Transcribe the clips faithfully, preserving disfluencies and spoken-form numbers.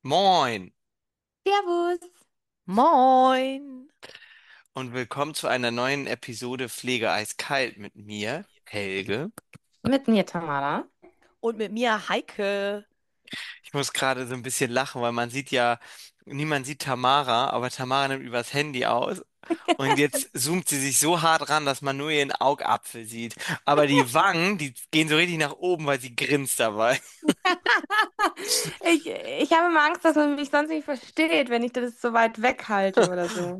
Moin Servus. Moin. und willkommen zu einer neuen Episode Pflege eiskalt mit mir, Helge. Mit mir, Tamara. Und mit mir Heike. Ich muss gerade so ein bisschen lachen, weil man sieht ja, niemand sieht Tamara, aber Tamara nimmt übers Handy aus und jetzt zoomt sie sich so hart ran, dass man nur ihren Augapfel sieht. Aber die Wangen, die gehen so richtig nach oben, weil sie grinst dabei. Ich, ich habe immer Angst, dass man mich sonst nicht versteht, wenn ich das so weit weghalte oder so.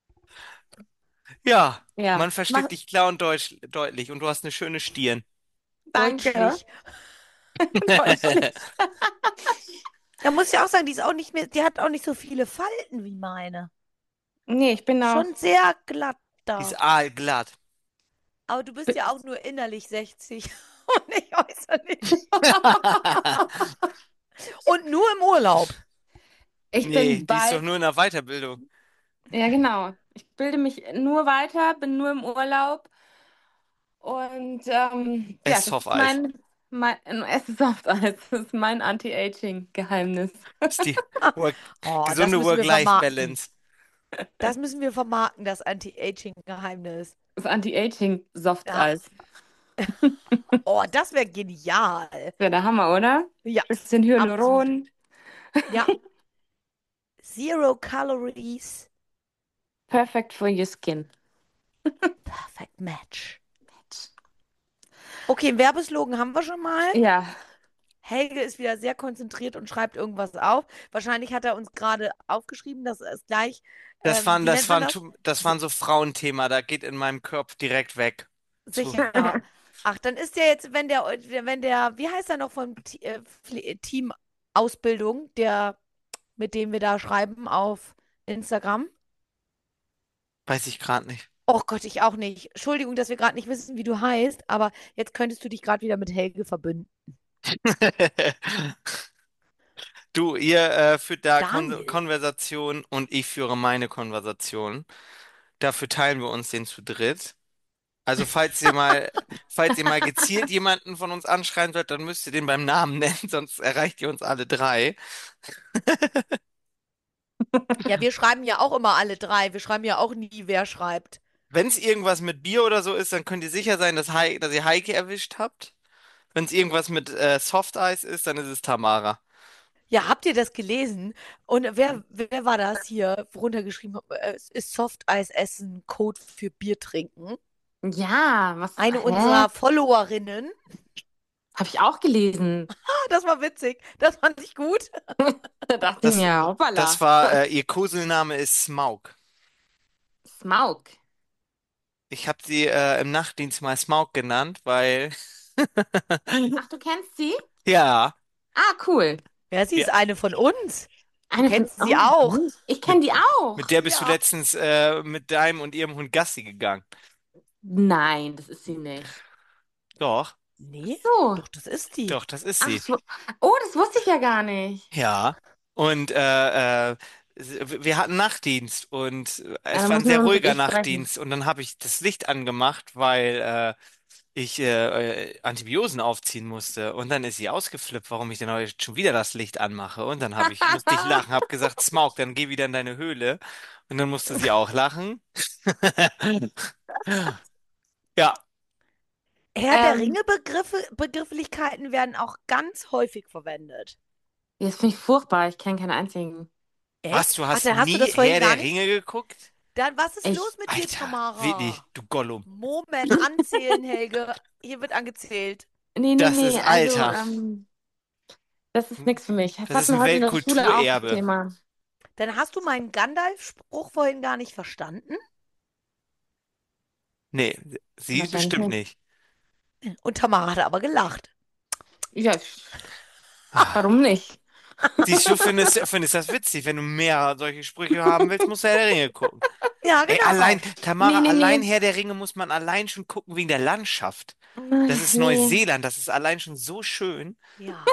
Ja, Ja, man mach, versteht dich klar und deutsch, deutlich und du hast eine schöne Stirn. danke. Deutlich. Deutlich. Da muss ich auch sagen, die ist auch nicht mehr, die hat auch nicht so viele Falten wie meine. Nee, ich bin auch. Schon sehr glatt Die ist da. aalglatt. Aber du bist ja auch nur innerlich sechzig und nicht äußerlich. Und nur im Urlaub. Ich Nee, bin die ist doch bald. nur in der Weiterbildung. Ja, genau. Ich bilde mich nur weiter, bin nur im Urlaub. Und ähm, ja, Ess das ist Eis. mein, mein es ist Softeis. Das ist mein Anti-Aging-Geheimnis. Ist die Work Oh, das gesunde müssen wir vermarkten. Work-Life-Balance. Das müssen wir vermarkten, das Anti-Aging-Geheimnis. Das Ja. Anti-Aging-Softeis. Oh, das wäre genial. Wäre der Hammer, oder? Ja, Bisschen absolut. Hyaluron. Ja, Zero Calories. Perfect for your skin. Perfect Match. Okay, einen Werbeslogan haben wir schon mal. Ja, Helge ist wieder sehr konzentriert und schreibt irgendwas auf. Wahrscheinlich hat er uns gerade aufgeschrieben, dass es gleich, Das ähm, waren, wie das nennt man waren, das? tu- das Si- waren so Frauenthema, da geht in meinem Kopf direkt weg. Zu. Sicher. Ach, dann ist der jetzt, wenn der, wenn der, wie heißt er noch vom T- äh, Pfle- Team Ausbildung, der, mit dem wir da schreiben auf Instagram? Weiß ich gerade nicht. Oh Gott, ich auch nicht. Entschuldigung, dass wir gerade nicht wissen, wie du heißt, aber jetzt könntest du dich gerade wieder mit Helge verbünden. Du, ihr äh, führt da Kon Daniel. Konversation und ich führe meine Konversation. Dafür teilen wir uns den zu dritt. Also falls ihr mal, falls ihr mal gezielt jemanden von uns anschreien sollt, dann müsst ihr den beim Namen nennen, sonst erreicht ihr uns alle drei. Ja, wir schreiben ja auch immer alle drei. Wir schreiben ja auch nie, wer schreibt. Wenn es irgendwas mit Bier oder so ist, dann könnt ihr sicher sein, dass, Hei dass ihr Heike erwischt habt. Wenn es irgendwas mit äh, Soft Eis ist, dann ist es Tamara. Ja, habt ihr das gelesen? Und wer, wer war das hier runtergeschrieben? Äh, Es ist Softeis essen, Code für Bier trinken. ja, was? Eine Hä? unserer Followerinnen. Habe ich auch gelesen. Ah, das war witzig. Das fand ich gut. Da dachte ich Das, mir, das hoppala. war, äh, ihr Koselname ist Smaug. Smaug. Ich habe sie äh, im Nachtdienst mal Smaug genannt, weil, Ach, du kennst sie? ja, Ah, cool. Ja, sie ja, ist eine von uns. Du Eine von. kennst sie Oh, auch. nee. Ich mit, kenne die auch. mit der bist du Ja. letztens äh, mit deinem und ihrem Hund Gassi gegangen. Nein, das ist sie nicht. Doch, Ach Nee, so. doch, das ist die. doch, das ist Ach sie. so. Oh, das wusste ich ja gar nicht. Ja. Und äh, äh, wir hatten Nachtdienst und äh, Ja, es dann war ein müssen wir sehr uns ruhiger wirklich sprechen. Nachtdienst und dann habe ich das Licht angemacht, weil äh, ich äh, äh, Antibiosen aufziehen musste und dann ist sie ausgeflippt, warum ich denn heute schon wieder das Licht anmache und dann habe ich musste ich lachen, habe gesagt, Smaug, dann geh wieder in deine Höhle und dann musste sie auch lachen. Ja, Herr der Ähm, Ringe Begriffe, Begrifflichkeiten werden auch ganz häufig verwendet. das finde ich furchtbar. Ich kenne keinen einzigen. was, Echt? du Ach, hast dann hast du nie das vorhin Herr gar der nicht? Ringe geguckt? Dann, was ist Ich, los mit dir, Alter, wirklich, Tamara? du Gollum. Moment, anzählen, Helge. Hier wird angezählt. nee, nee, Das ist nee. Also, Alter. ähm, das ist nichts für mich. Das Das ist hatten wir ein heute in der Schule auch das Weltkulturerbe. Thema. Dann hast du meinen Gandalf-Spruch vorhin gar nicht verstanden. Nee, sie Wahrscheinlich bestimmt nicht. nicht. Und Tamara hat aber gelacht. Ja, Ah. warum nicht? Siehst du, findest, findest das witzig. Wenn du mehr solche Sprüche haben willst, musst du Herr der Ringe gucken. Ja, Ey, allein, genau. Nee, Tamara, nee, allein nee. Herr der Ringe muss man allein schon gucken wegen der Landschaft. Das ist Nee. Neuseeland, das ist allein schon so schön. Ja.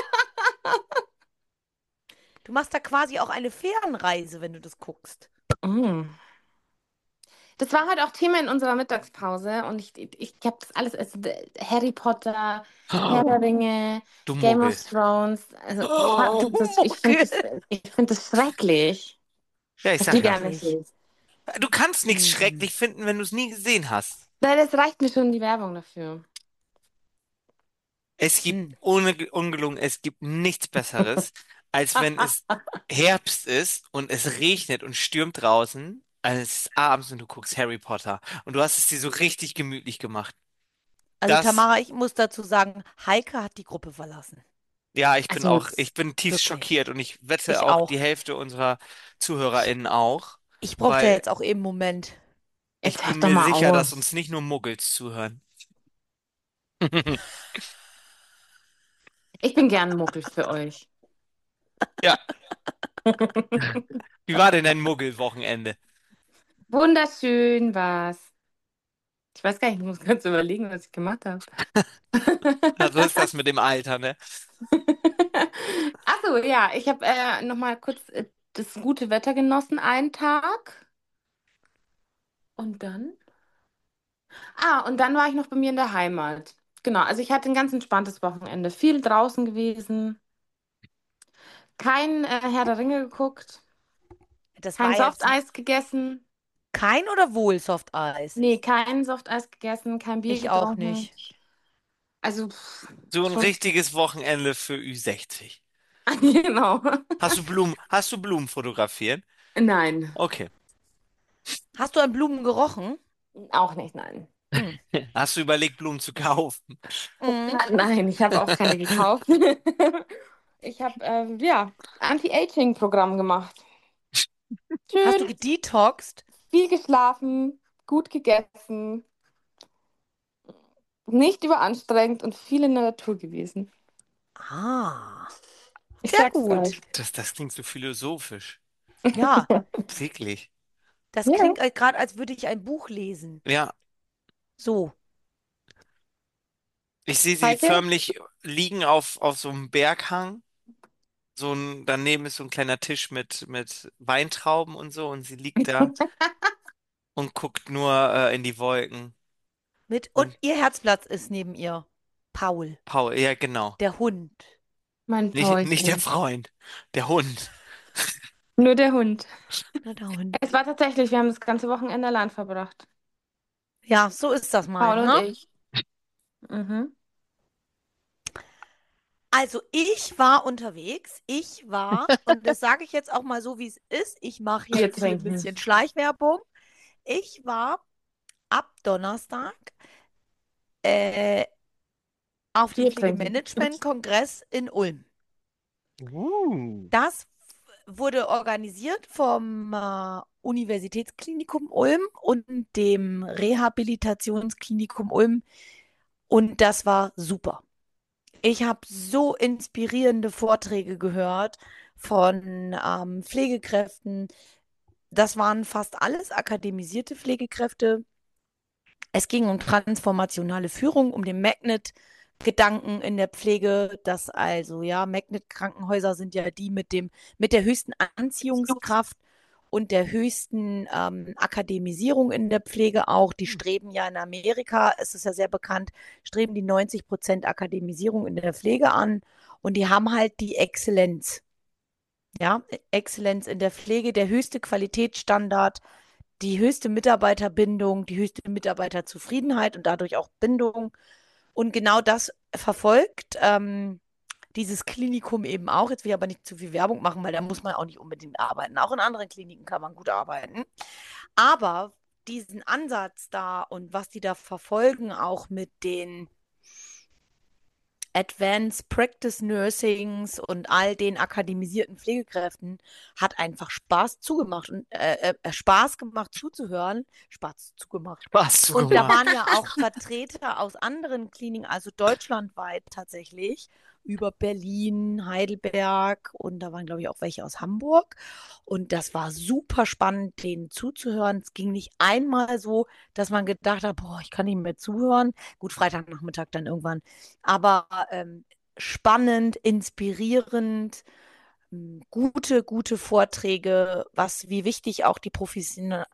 Du machst da quasi auch eine Fernreise, wenn du das guckst. Mm. Das war halt auch Thema in unserer Mittagspause und ich, ich, ich habe das alles, also Harry Potter, Herr der Ringe, Du Game of Muggel. Thrones, also Oh, das, ich finde Mucke. das, ich finde das schrecklich, Ja, ich dass du sag ja. gar nicht Schrecklich. willst. Du kannst nichts Mm. schrecklich finden, wenn du es nie gesehen hast. Nein, das reicht mir schon die Werbung dafür. Es gibt, Mm. ohne ungelungen, es gibt nichts Besseres, als wenn es Herbst ist und es regnet und stürmt draußen, als es ist abends und du guckst Harry Potter und du hast es dir so richtig gemütlich gemacht. Also Das, Tamara, ich muss dazu sagen, Heike hat die Gruppe verlassen. ja, ich bin Also auch, ich bin tiefst schockiert Wirklich. und ich wette Ich auch die auch. Hälfte unserer Ich, ZuhörerInnen auch, ich brauchte ja weil jetzt auch eben einen Moment. ich jetzt hör bin doch mir mal sicher, dass aus. uns nicht nur Muggels zuhören. Ich bin gern Muggel für euch. Ja, wie war denn dein Muggelwochenende? Wunderschön war's. Ich weiß gar nicht, ich muss ganz überlegen, was ich gemacht habe. Na, so ist das mit dem Alter, ne? Ach so, ja, ich habe äh, noch mal kurz äh, das gute Wetter genossen, einen Tag. Und dann? Ah, und dann war ich noch bei mir in der Heimat. Genau, also ich hatte ein ganz entspanntes Wochenende. Viel draußen gewesen, kein äh, Herr der Ringe geguckt, Das kein war jetzt Softeis gegessen. kein oder wohl Soft Eis? Nee, kein Softeis gegessen, kein Bier Ich auch getrunken. nicht. Also, pff, So ein schon, richtiges Wochenende für Ü sechzig. genau. Hast du Blumen, hast du Blumen fotografiert? Nein, Okay. Hast du an Blumen gerochen? auch nicht, nein. Hm. Hast du überlegt, Blumen zu kaufen? Mhm. Nein, ich habe auch keine gekauft. Ich habe ähm, ja Anti-Aging-Programm gemacht. Hast du Schön, gedetoxed? viel geschlafen, gut gegessen, nicht überanstrengend und viel in der Natur gewesen. Ah, Ich sehr sag's gut. euch. Das, das klingt so philosophisch. Ja, Wirklich. das Ja, klingt gerade, als würde ich ein Buch lesen. Ja, So. ich sehe sie Heike? förmlich liegen auf, auf so einem Berghang. So ein, daneben ist so ein kleiner Tisch mit, mit Weintrauben und so und sie liegt da und guckt nur äh, in die Wolken. Mit, und Und ihr Herzplatz ist neben ihr. Paul, Paul, ja genau. der Hund. Mein Nicht, nicht der Paulchen. Freund, der Hund. Nur der Hund. Na, der Hund. Es war tatsächlich, wir haben das ganze Wochenende allein verbracht. Ja, so ist das mal, Paul und ne? ich. Mhm. Also ich war unterwegs. Ich war, und das sage ich jetzt auch mal so, wie es ist. Ich mache Bier jetzt hier ein trinken. bisschen Schleichwerbung. Ich war ab Donnerstag äh, auf dem Bier trinken. Pflegemanagement-Kongress in Ulm. Uh. Das wurde organisiert vom äh, Universitätsklinikum Ulm und dem Rehabilitationsklinikum Ulm. Und das war super. Ich habe so inspirierende Vorträge gehört von ähm, Pflegekräften. Das waren fast alles akademisierte Pflegekräfte. Es ging um transformationale Führung, um den Magnet-Gedanken in der Pflege, dass also, ja, Magnet-Krankenhäuser sind ja die mit dem, mit der höchsten Anziehungskraft und der höchsten ähm, Akademisierung in der Pflege auch. Die streben ja in Amerika, es ist ja sehr bekannt, streben die neunzig Prozent Akademisierung in der Pflege an und die haben halt die Exzellenz. Ja, Exzellenz in der Pflege, der höchste Qualitätsstandard, die höchste Mitarbeiterbindung, die höchste Mitarbeiterzufriedenheit und dadurch auch Bindung. Und genau das verfolgt ähm, dieses Klinikum eben auch. Jetzt will ich aber nicht zu viel Werbung machen, weil da muss man auch nicht unbedingt arbeiten. Auch in anderen Kliniken kann man gut arbeiten. Aber diesen Ansatz da und was die da verfolgen, auch mit den Advanced Practice Nursings und all den akademisierten Pflegekräften hat einfach Spaß zugemacht und äh, äh, Spaß gemacht zuzuhören, Spaß zugemacht. Spaß Und da zugemacht. waren ja auch Vertreter aus anderen Kliniken, also deutschlandweit tatsächlich, über Berlin, Heidelberg und da waren, glaube ich, auch welche aus Hamburg. Und das war super spannend, denen zuzuhören. Es ging nicht einmal so, dass man gedacht hat, boah, ich kann nicht mehr zuhören. Gut, Freitagnachmittag dann irgendwann. Aber ähm, spannend, inspirierend, m, gute, gute Vorträge, was wie wichtig auch die Profession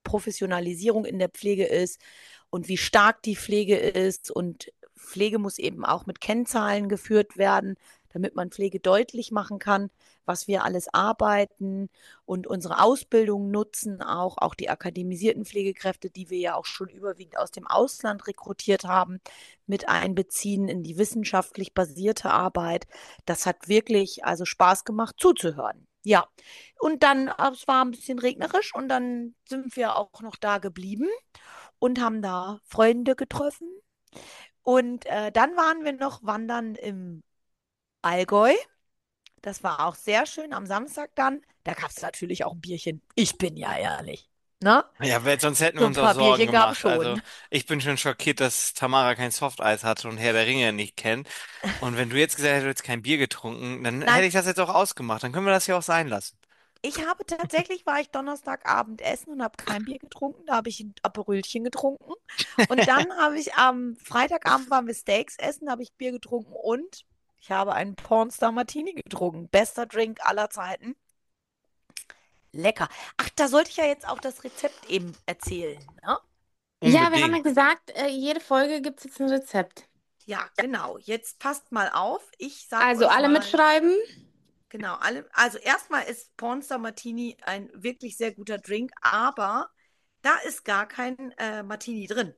Professionalisierung in der Pflege ist und wie stark die Pflege ist. Und Pflege muss eben auch mit Kennzahlen geführt werden, damit man Pflege deutlich machen kann, was wir alles arbeiten und unsere Ausbildung nutzen, auch, auch die akademisierten Pflegekräfte, die wir ja auch schon überwiegend aus dem Ausland rekrutiert haben, mit einbeziehen in die wissenschaftlich basierte Arbeit. Das hat wirklich also Spaß gemacht zuzuhören. Ja, und dann, äh, es war ein bisschen regnerisch und dann sind wir auch noch da geblieben und haben da Freunde getroffen. Und äh, dann waren wir noch wandern im Allgäu. Das war auch sehr schön am Samstag dann. Da gab es natürlich auch ein Bierchen. Ich bin ja ehrlich. Ne? Ja, weil sonst hätten wir So ein uns auch paar Sorgen Bierchen gab es gemacht. Also, schon. ich bin schon schockiert, dass Tamara kein Softeis hatte und Herr der Ringe nicht kennt. Und wenn du jetzt gesagt hättest, du hättest kein Bier getrunken, dann hätte Nein, ich das jetzt auch ausgemacht. Dann können wir das ja auch sein lassen. ich habe tatsächlich, war ich Donnerstagabend essen und habe kein Bier getrunken. Da habe ich ein Aperölchen getrunken. Und dann habe ich am Freitagabend waren wir Steaks essen, da habe ich Bier getrunken und ich habe einen Pornstar Martini getrunken. Bester Drink aller Zeiten. Lecker. Ach, da sollte ich ja jetzt auch das Rezept eben erzählen, ne? Ja, wir haben ja Unbedingt. gesagt, äh, jede Folge gibt es jetzt ein Rezept. Ja, genau. Jetzt passt mal auf. Ich sag Also euch alle mal, mitschreiben. genau, alle, also erstmal ist Pornstar Martini ein wirklich sehr guter Drink, aber da ist gar kein äh, Martini drin.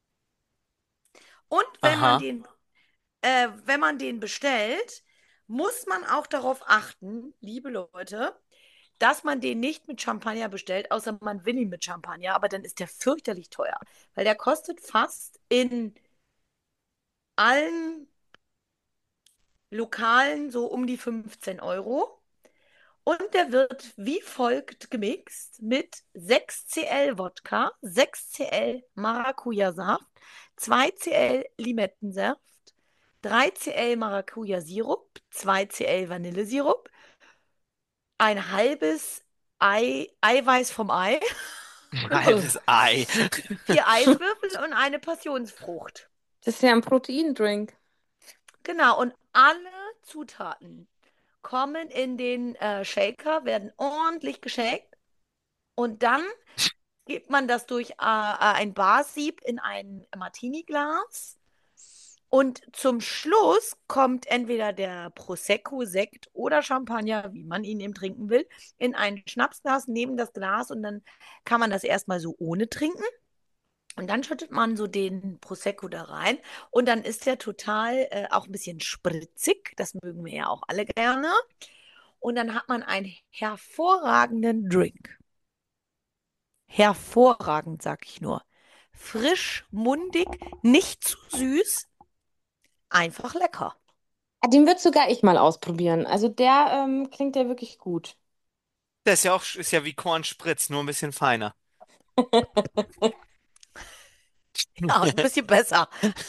Und wenn man Aha. den, äh, wenn man den bestellt, muss man auch darauf achten, liebe Leute, dass man den nicht mit Champagner bestellt, außer man will ihn mit Champagner, aber dann ist der fürchterlich teuer, weil der kostet fast in allen Lokalen so um die fünfzehn Euro. Und der wird wie folgt gemixt mit sechs Cl Wodka, sechs Cl Maracuja-Saft, zwei Cl Limettensaft, drei Cl Maracuja-Sirup, zwei Cl Vanillesirup, ein halbes Ei, Eiweiß vom Ei, Ein halbes Ei. vier Eiswürfel und eine Passionsfrucht. Das ist ja ein Proteindrink. Genau, und alle Zutaten kommen in den äh, Shaker, werden ordentlich geshakt und dann gibt man das durch äh, äh, ein Barsieb in ein Martini-Glas. Und zum Schluss kommt entweder der Prosecco, Sekt oder Champagner, wie man ihn eben trinken will, in ein Schnapsglas neben das Glas und dann kann man das erstmal so ohne trinken. Und dann schüttet man so den Prosecco da rein und dann ist der total äh, auch ein bisschen spritzig. Das mögen wir ja auch alle gerne. Und dann hat man einen hervorragenden Drink. Hervorragend, sag ich nur. Frisch, mundig, nicht zu süß, einfach lecker. Ah, den wird sogar ich mal ausprobieren. Also der ähm, klingt ja wirklich gut. Das ist ja auch, ist ja wie Kornspritz, nur ein bisschen feiner. Ja, ein bisschen besser.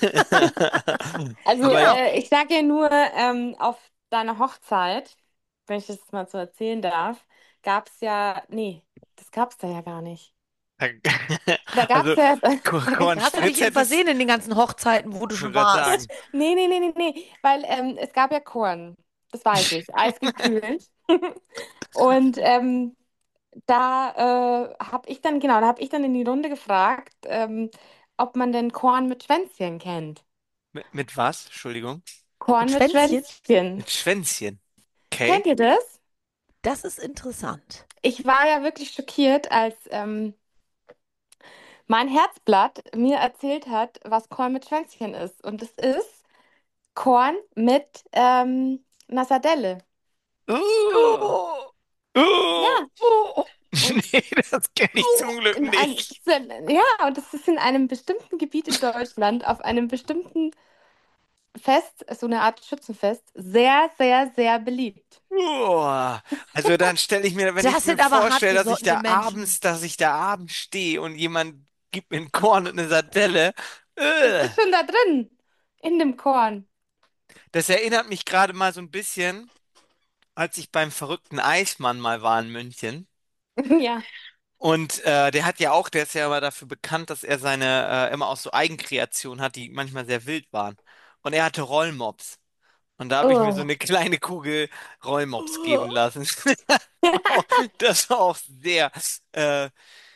Also Aber Ja. äh, ich sage ja nur, ähm, auf deiner Hochzeit, wenn ich das mal so erzählen darf, gab es ja, nee, das gab es da ja gar nicht. Da gab es also ja, Ko- Hast du dich Kornspritz eben hättest, versehen in den ganzen Hochzeiten, wo du ich schon wollte gerade warst? sagen. nee, nee, nee, nee, nee, weil ähm, es gab ja Korn, das weiß ich, eisgekühlt. Und ähm, da äh, habe ich dann, genau, da habe ich dann in die Runde gefragt, ähm, ob man denn Korn mit Schwänzchen kennt. Mit, mit was? Entschuldigung. Mit Korn mit Schwänzchen? Schwänzchen. Mit Schwänzchen. Okay. Kennt ihr das? Das ist interessant. Ich war ja wirklich schockiert, als ähm, mein Herzblatt mir erzählt hat, was Korn mit Schwänzchen ist. Und es ist Korn mit ähm, einer Sardelle. Uh, Oh, uh, Ja, uh. und Nee, das kenne ich zum Glück in einem, nicht. ja, und das ist in einem bestimmten Gebiet in Deutschland, auf einem bestimmten Fest, so eine Art Schützenfest, sehr, sehr, sehr beliebt. Uh. Also dann stelle ich mir, wenn ich das mir sind aber vorstelle, dass ich hartgesottene da Menschen. abends, dass ich da abends stehe und jemand gibt mir ein Korn und eine Sardelle. Das Uh. ist schon da drin, in dem Korn. Das erinnert mich gerade mal so ein bisschen, als ich beim verrückten Eismann mal war in München. Ja. Und äh, der hat ja auch, der ist ja immer dafür bekannt, dass er seine äh, immer auch so Eigenkreationen hat, die manchmal sehr wild waren. Und er hatte Rollmops. Und da habe ich mir so Oh. eine kleine Kugel Rollmops geben lassen. Das war auch sehr, äh,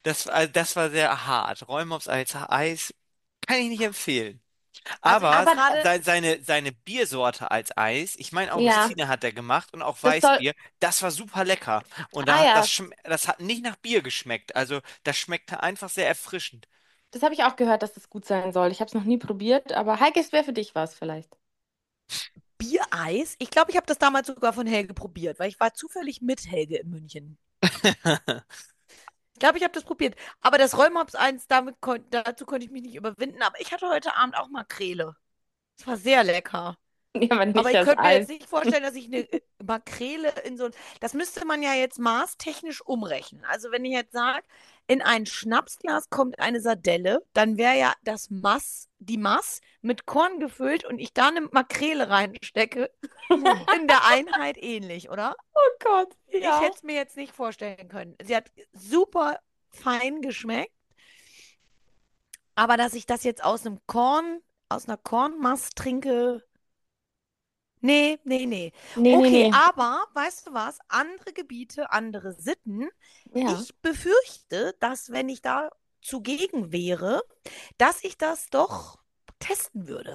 Das, war- das war sehr hart. Rollmops als Eis kann ich nicht empfehlen. Also ich Aber muss Aber gerade, se- seine, seine Biersorte als Eis, ich meine ja, Augustine hat er gemacht und auch das soll. Weißbier, das war super lecker. Und da Ah hat das, ja, schm- das hat nicht nach Bier geschmeckt. Also das schmeckte einfach sehr erfrischend. das habe ich auch gehört, dass das gut sein soll. Ich habe es noch nie probiert, aber Heike, es wäre für dich was vielleicht. Biereis. Ich glaube, ich habe das damals sogar von Helge probiert, weil ich war zufällig mit Helge in München. Ich glaube, ich habe das probiert. Aber das Rollmops eins, damit kon dazu konnte ich mich nicht überwinden. Aber ich hatte heute Abend auch Makrele. Es war sehr lecker. Ja, aber Aber nicht ich das könnte mir Eis. jetzt nicht vorstellen, dass ich eine äh, Makrele in so ein. Das müsste man ja jetzt maßtechnisch umrechnen. Also wenn ich jetzt sage, in ein Schnapsglas kommt eine Sardelle, dann wäre ja das Maß, die Maß mit Korn gefüllt und ich da eine Makrele reinstecke, in der Einheit ähnlich, oder? Oh Gott, Ich ja. hätte es mir jetzt nicht vorstellen können. Sie hat super fein geschmeckt, aber dass ich das jetzt aus einem Korn, aus einer Kornmasse trinke, nee, nee, nee. Nee, nee, Okay, nee. aber weißt du was? Andere Gebiete, andere Sitten. Ja. Ich befürchte, dass wenn ich da zugegen wäre, dass ich das doch testen würde.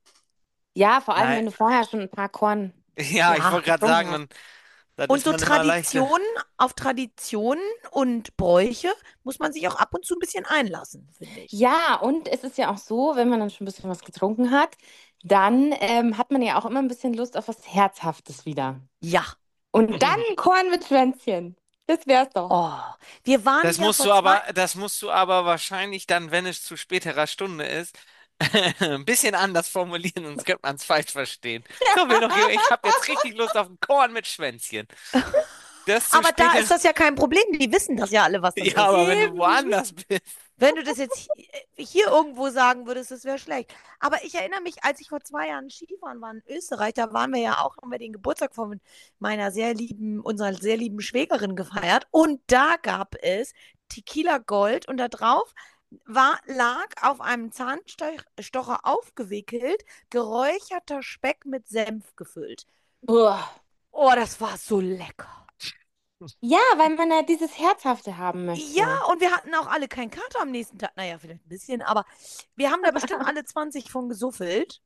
Ja, vor allem, Nein, wenn du vorher schon ein paar Korn ja, ich Ja. wollte gerade getrunken sagen, hast. dann, dann Und ist so man immer leichter. Traditionen, auf Traditionen und Bräuche muss man sich auch ab und zu ein bisschen einlassen, finde ich. Ja, und es ist ja auch so, wenn man dann schon ein bisschen was getrunken hat, dann ähm, hat man ja auch immer ein bisschen Lust auf was Herzhaftes wieder. Ja. Und dann Korn mit Schwänzchen. Das wär's doch. Oh, wir waren Das ja musst vor du zwei. aber, das musst du aber wahrscheinlich dann, wenn es zu späterer Stunde ist, ein bisschen anders formulieren, sonst könnte man es falsch verstehen. So, will doch, ich habe jetzt richtig Lust auf ein Korn mit Schwänzchen. Das zu Aber da später. ist das ja kein Problem. Die wissen das ja alle, was das Ja, ist. aber wenn du Eben. woanders bist. Wenn du das jetzt hi- hier irgendwo sagen würdest, das wäre schlecht. Aber ich erinnere mich, als ich vor zwei Jahren Skifahren war in Österreich, da waren wir ja auch, haben wir den Geburtstag von meiner sehr lieben, unserer sehr lieben Schwägerin gefeiert. Und da gab es Tequila Gold und da drauf war, lag auf einem Zahnstocher aufgewickelt, geräucherter Speck mit Senf gefüllt. Uah. Oh, das war so lecker. Ja, weil man ja dieses Herzhafte haben Ja, möchte. und wir hatten auch alle keinen Kater am nächsten Tag. Naja, vielleicht ein bisschen, aber wir haben da bestimmt alle zwanzig von gesuffelt.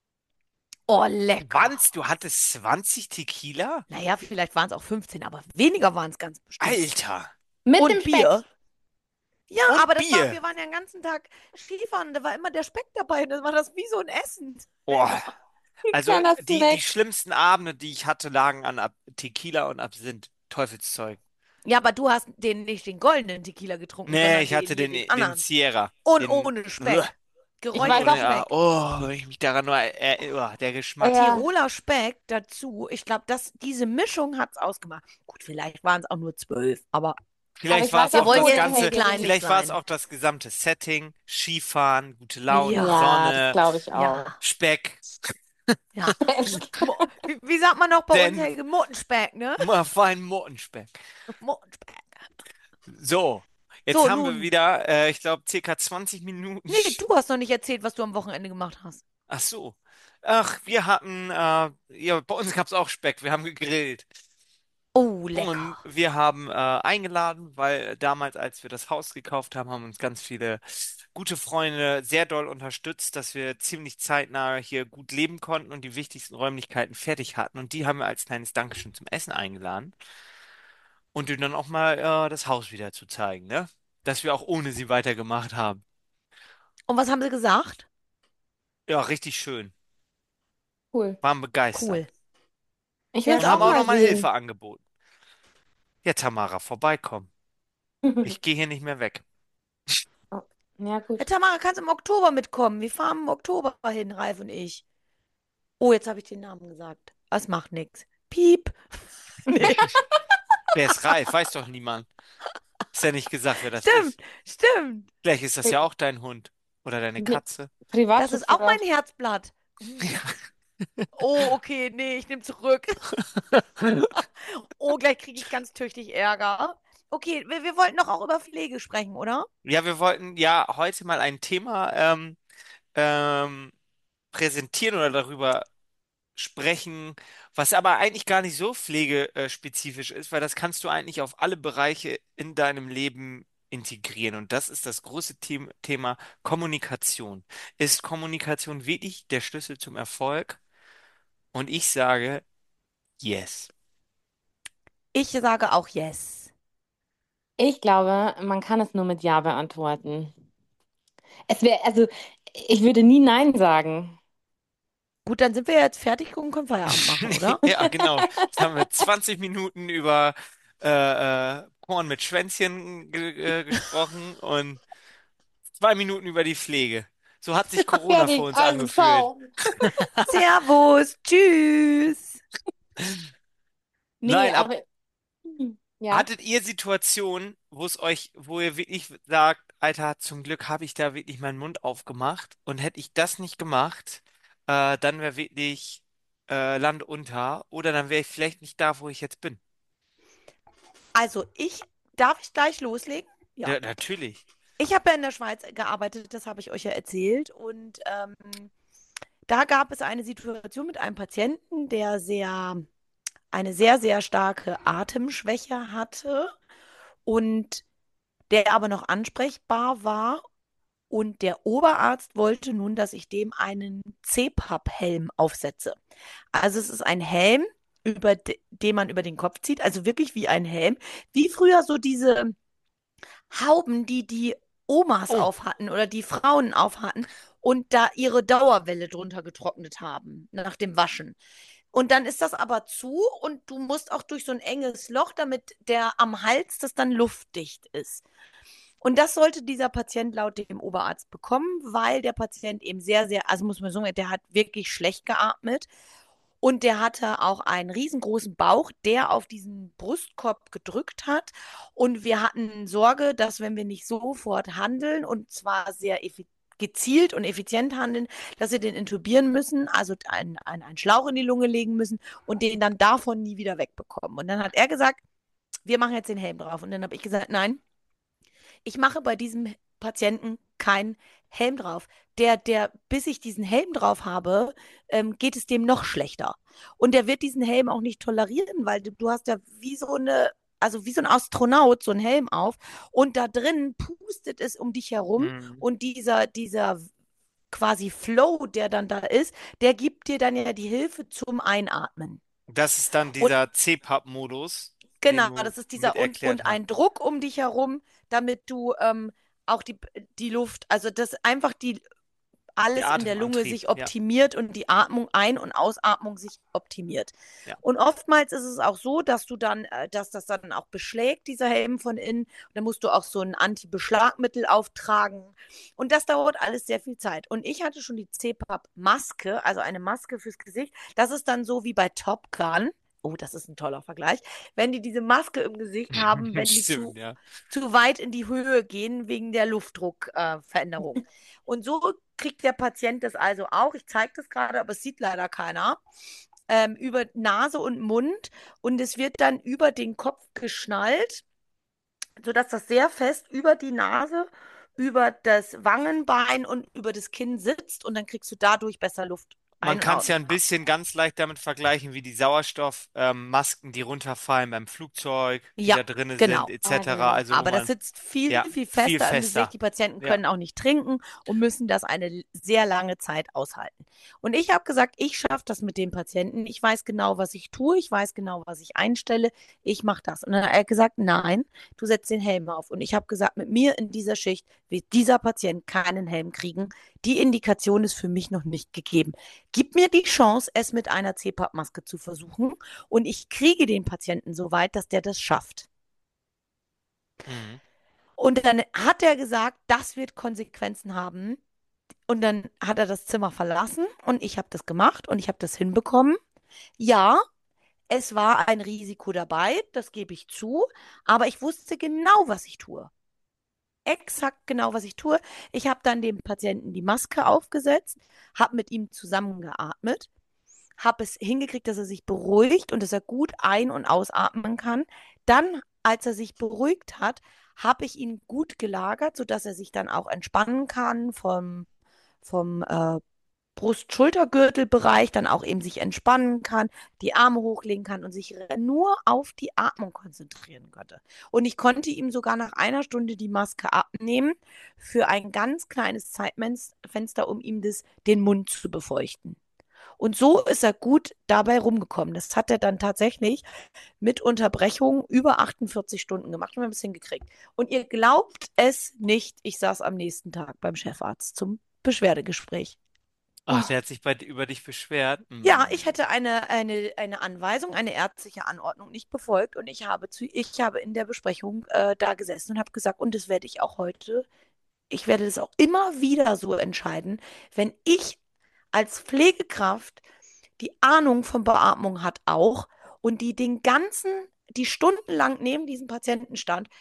Oh, lecker. Wanz, du hattest zwanzig Tequila? Naja, vielleicht waren es auch fünfzehn, aber weniger waren es ganz bestimmt nicht. Alter. Mit Und dem Speck. Bier. Ja, Und aber das war, Bier. wir waren ja den ganzen Tag Skifahren, da war immer der Speck dabei und dann war das wie so ein Essen. Boah. Also Kleiner die, die Snack. schlimmsten Abende, die ich hatte, lagen an Ab Tequila und Absinth. Teufelszeug. Ja, aber du hast den nicht den goldenen Tequila getrunken, Nee, sondern ich den hatte hier, den, den den anderen. Sierra. Und Den. ohne Uah. Speck. Ich weiß Geräucherter Und auch, ja, Speck. oh, wenn ich mich daran nur erinnere, der Geschmack. ja, Tiroler Speck dazu. Ich glaube, dass diese Mischung hat es ausgemacht. Gut, vielleicht waren es auch nur zwölf, aber aber Vielleicht ich war weiß es wir auch, auch wollen das wo jetzt ganze, nicht Helge kleinlich den. vielleicht war es sein. auch das gesamte Setting, Skifahren, gute Laune, Ja, Ja, das Sonne, glaube ich ja, auch. Speck, ja. Mo wie, wie sagt man noch bei uns, denn Helge? Mottenspeck, ne? fein Mottenspeck. Mottenspeck. So, jetzt So, haben wir nun. wieder, äh, ich glaube, circa zwanzig Minuten. Nee, du hast noch nicht erzählt, was du am Wochenende gemacht hast. Ach so. Ach, wir hatten, äh, ja, bei uns gab es auch Speck, wir haben gegrillt. Oh, lecker. Und wir haben äh, eingeladen, weil damals, als wir das Haus gekauft haben, haben uns ganz viele gute Freunde sehr doll unterstützt, dass wir ziemlich zeitnah hier gut leben konnten und die wichtigsten Räumlichkeiten fertig hatten. Und die haben wir als kleines Dankeschön zum Essen eingeladen und denen dann auch mal äh, das Haus wieder zu zeigen, ne? Dass wir auch ohne sie weitergemacht haben. Und was haben sie gesagt? Ja, richtig schön. Cool. Waren Cool. begeistert. Ich will Ja, es Und haben auch auch gut. mal nochmal Hilfe sehen. angeboten. Ja, Tamara, vorbeikommen. Ich gehe hier nicht mehr weg. Ja, Herr gut. Tamara, kannst im Oktober mitkommen? Wir fahren im Oktober hin, Ralf und ich. Oh, jetzt habe ich den Namen gesagt. Das macht nichts. Piep. Nee. Wer ist Ralf? Weiß doch niemand. Ist ja nicht gesagt, wer das Stimmt, ist. stimmt. Vielleicht ist das Pri ja auch dein Hund oder deine nee, Katze. Das ist auch mein Privatschutz. Herzblatt. Hm. Oh, okay, nee, ich nehme zurück. Oh, gleich kriege ich ganz tüchtig Ärger. Okay, wir, wir wollten doch auch über Pflege sprechen, oder? Ja, wir wollten ja heute mal ein Thema ähm, ähm, präsentieren oder darüber sprechen, was aber eigentlich gar nicht so pflegespezifisch ist, weil das kannst du eigentlich auf alle Bereiche in deinem Leben integrieren. Und das ist das große The Thema Kommunikation. Ist Kommunikation wirklich der Schlüssel zum Erfolg? Und ich sage, yes. Ich sage auch yes. Ich glaube, man kann es nur mit Ja beantworten. Es wäre, also, ich würde nie Nein sagen. Gut, dann sind wir jetzt fertig und können Feierabend machen, oder? Ja, genau. Jetzt haben wir zwanzig Minuten über äh, äh, Porn mit Schwänzchen ge äh, gesprochen und zwei Minuten über die Pflege. So hat sich Corona für Fertig, uns also angefühlt. ciao. Servus, tschüss. Nee, Nein, ab aber ja. hattet ihr Situationen, wo es euch, wo ihr wirklich sagt, Alter, zum Glück habe ich da wirklich meinen Mund aufgemacht und hätte ich das nicht gemacht, äh, dann wäre wirklich äh, Land unter oder dann wäre ich vielleicht nicht da, wo ich jetzt bin. Also ich, darf ich gleich loslegen? Ja. Ja, natürlich. Ich habe ja in der Schweiz gearbeitet, das habe ich euch ja erzählt. Und ähm, da gab es eine Situation mit einem Patienten, der sehr, eine sehr, sehr starke Atemschwäche hatte und der aber noch ansprechbar war. Und der Oberarzt wollte nun, dass ich dem einen C PAP-Helm aufsetze. Also es ist ein Helm, über de den man über den Kopf zieht, also wirklich wie ein Helm, wie früher so diese Hauben, die die Omas Oh, aufhatten oder die Frauen aufhatten und da ihre Dauerwelle drunter getrocknet haben nach dem Waschen. Und dann ist das aber zu und du musst auch durch so ein enges Loch, damit der am Hals das dann luftdicht ist. Und das sollte dieser Patient laut dem Oberarzt bekommen, weil der Patient eben sehr, sehr, also muss man sagen, der hat wirklich schlecht geatmet und der hatte auch einen riesengroßen Bauch, der auf diesen Brustkorb gedrückt hat. Und wir hatten Sorge, dass wenn wir nicht sofort handeln und zwar sehr gezielt und effizient handeln, dass wir den intubieren müssen, also einen, einen, einen Schlauch in die Lunge legen müssen und den dann davon nie wieder wegbekommen. Und dann hat er gesagt, wir machen jetzt den Helm drauf. Und dann habe ich gesagt, nein, ich mache bei diesem Patienten keinen Helm drauf. Der, der, bis ich diesen Helm drauf habe, ähm, geht es dem noch schlechter. Und der wird diesen Helm auch nicht tolerieren, weil du, du hast ja wie so eine, also wie so ein Astronaut, so einen Helm auf. Und da drin pustet es um dich herum. hm. Und dieser, dieser quasi Flow, der dann da ist, der gibt dir dann ja die Hilfe zum Einatmen. Das ist dann Und dieser C PAP-Modus, den genau, du das ist mit dieser und, erklärt und hast. ein Druck um dich herum, damit du ähm, auch die, die Luft, also dass einfach die Der alles in der Lunge Atemantrieb, sich ja, optimiert und die Atmung, Ein- und Ausatmung sich optimiert. ja. Und oftmals ist es auch so, dass du dann, äh, dass das dann auch beschlägt, dieser Helm von innen. Und dann musst du auch so ein Anti-Beschlagmittel auftragen. Und das dauert alles sehr viel Zeit. Und ich hatte schon die C PAP-Maske, also eine Maske fürs Gesicht. Das ist dann so wie bei Top Gun. Oh, das ist ein toller Vergleich. Wenn die diese Maske im Gesicht haben, wenn die zu, Stimmt, ja. zu weit in die Höhe gehen wegen der Luftdruckveränderung. Äh, und so kriegt der Patient das also auch. Ich zeige das gerade, aber es sieht leider keiner. Ähm, über Nase und Mund und es wird dann über den Kopf geschnallt, sodass das sehr fest über die Nase, über das Wangenbein und über das Kinn sitzt und dann kriegst du dadurch besser Luft Man ein- und kann es ja aus. ein bisschen ganz leicht damit vergleichen, wie die Sauerstoffmasken, die runterfallen beim Flugzeug, die Ja, da drinnen sind, genau. Ah, et cetera. genau. Also wo Aber das man, sitzt viel, ja, viel viel fester im Gesicht. fester. Die Patienten Ja. können auch nicht trinken und müssen das eine sehr lange Zeit aushalten. Und ich habe gesagt, ich schaffe das mit dem Patienten. Ich weiß genau, was ich tue. Ich weiß genau, was ich einstelle. Ich mache das. Und dann hat er gesagt, nein, du setzt den Helm auf. Und ich habe gesagt, mit mir in dieser Schicht wird dieser Patient keinen Helm kriegen. Die Indikation ist für mich noch nicht gegeben. Gib mir die Chance, es mit einer C PAP-Maske zu versuchen. Und ich kriege den Patienten so weit, dass der das schafft. Mhm. Und dann hat er gesagt, das wird Konsequenzen haben. Und dann hat er das Zimmer verlassen und ich habe das gemacht und ich habe das hinbekommen. Ja, es war ein Risiko dabei, das gebe ich zu, aber ich wusste genau, was ich tue. Exakt genau, was ich tue. Ich habe dann dem Patienten die Maske aufgesetzt, habe mit ihm zusammengeatmet, habe es hingekriegt, dass er sich beruhigt und dass er gut ein- und ausatmen kann. Dann, als er sich beruhigt hat, habe ich ihn gut gelagert, sodass er sich dann auch entspannen kann vom, vom äh, Brust-Schultergürtelbereich dann auch eben sich entspannen kann, die Arme hochlegen kann und sich nur auf die Atmung konzentrieren konnte. Und ich konnte ihm sogar nach einer Stunde die Maske abnehmen für ein ganz kleines Zeitfenster, um ihm das, den Mund zu befeuchten. Und so ist er gut dabei rumgekommen. Das hat er dann tatsächlich mit Unterbrechung über achtundvierzig Stunden gemacht und ein bisschen gekriegt. Und ihr glaubt es nicht, ich saß am nächsten Tag beim Chefarzt zum Beschwerdegespräch. Ach, der hat sich bei, über dich beschwert. Ja, ich Hm. hätte eine, eine, eine Anweisung, eine ärztliche Anordnung nicht befolgt und ich habe zu, ich habe in der Besprechung äh, da gesessen und habe gesagt, und das werde ich auch heute, ich werde das auch immer wieder so entscheiden, wenn ich als Pflegekraft die Ahnung von Beatmung hat auch und die den ganzen, die stundenlang neben diesem Patienten stand,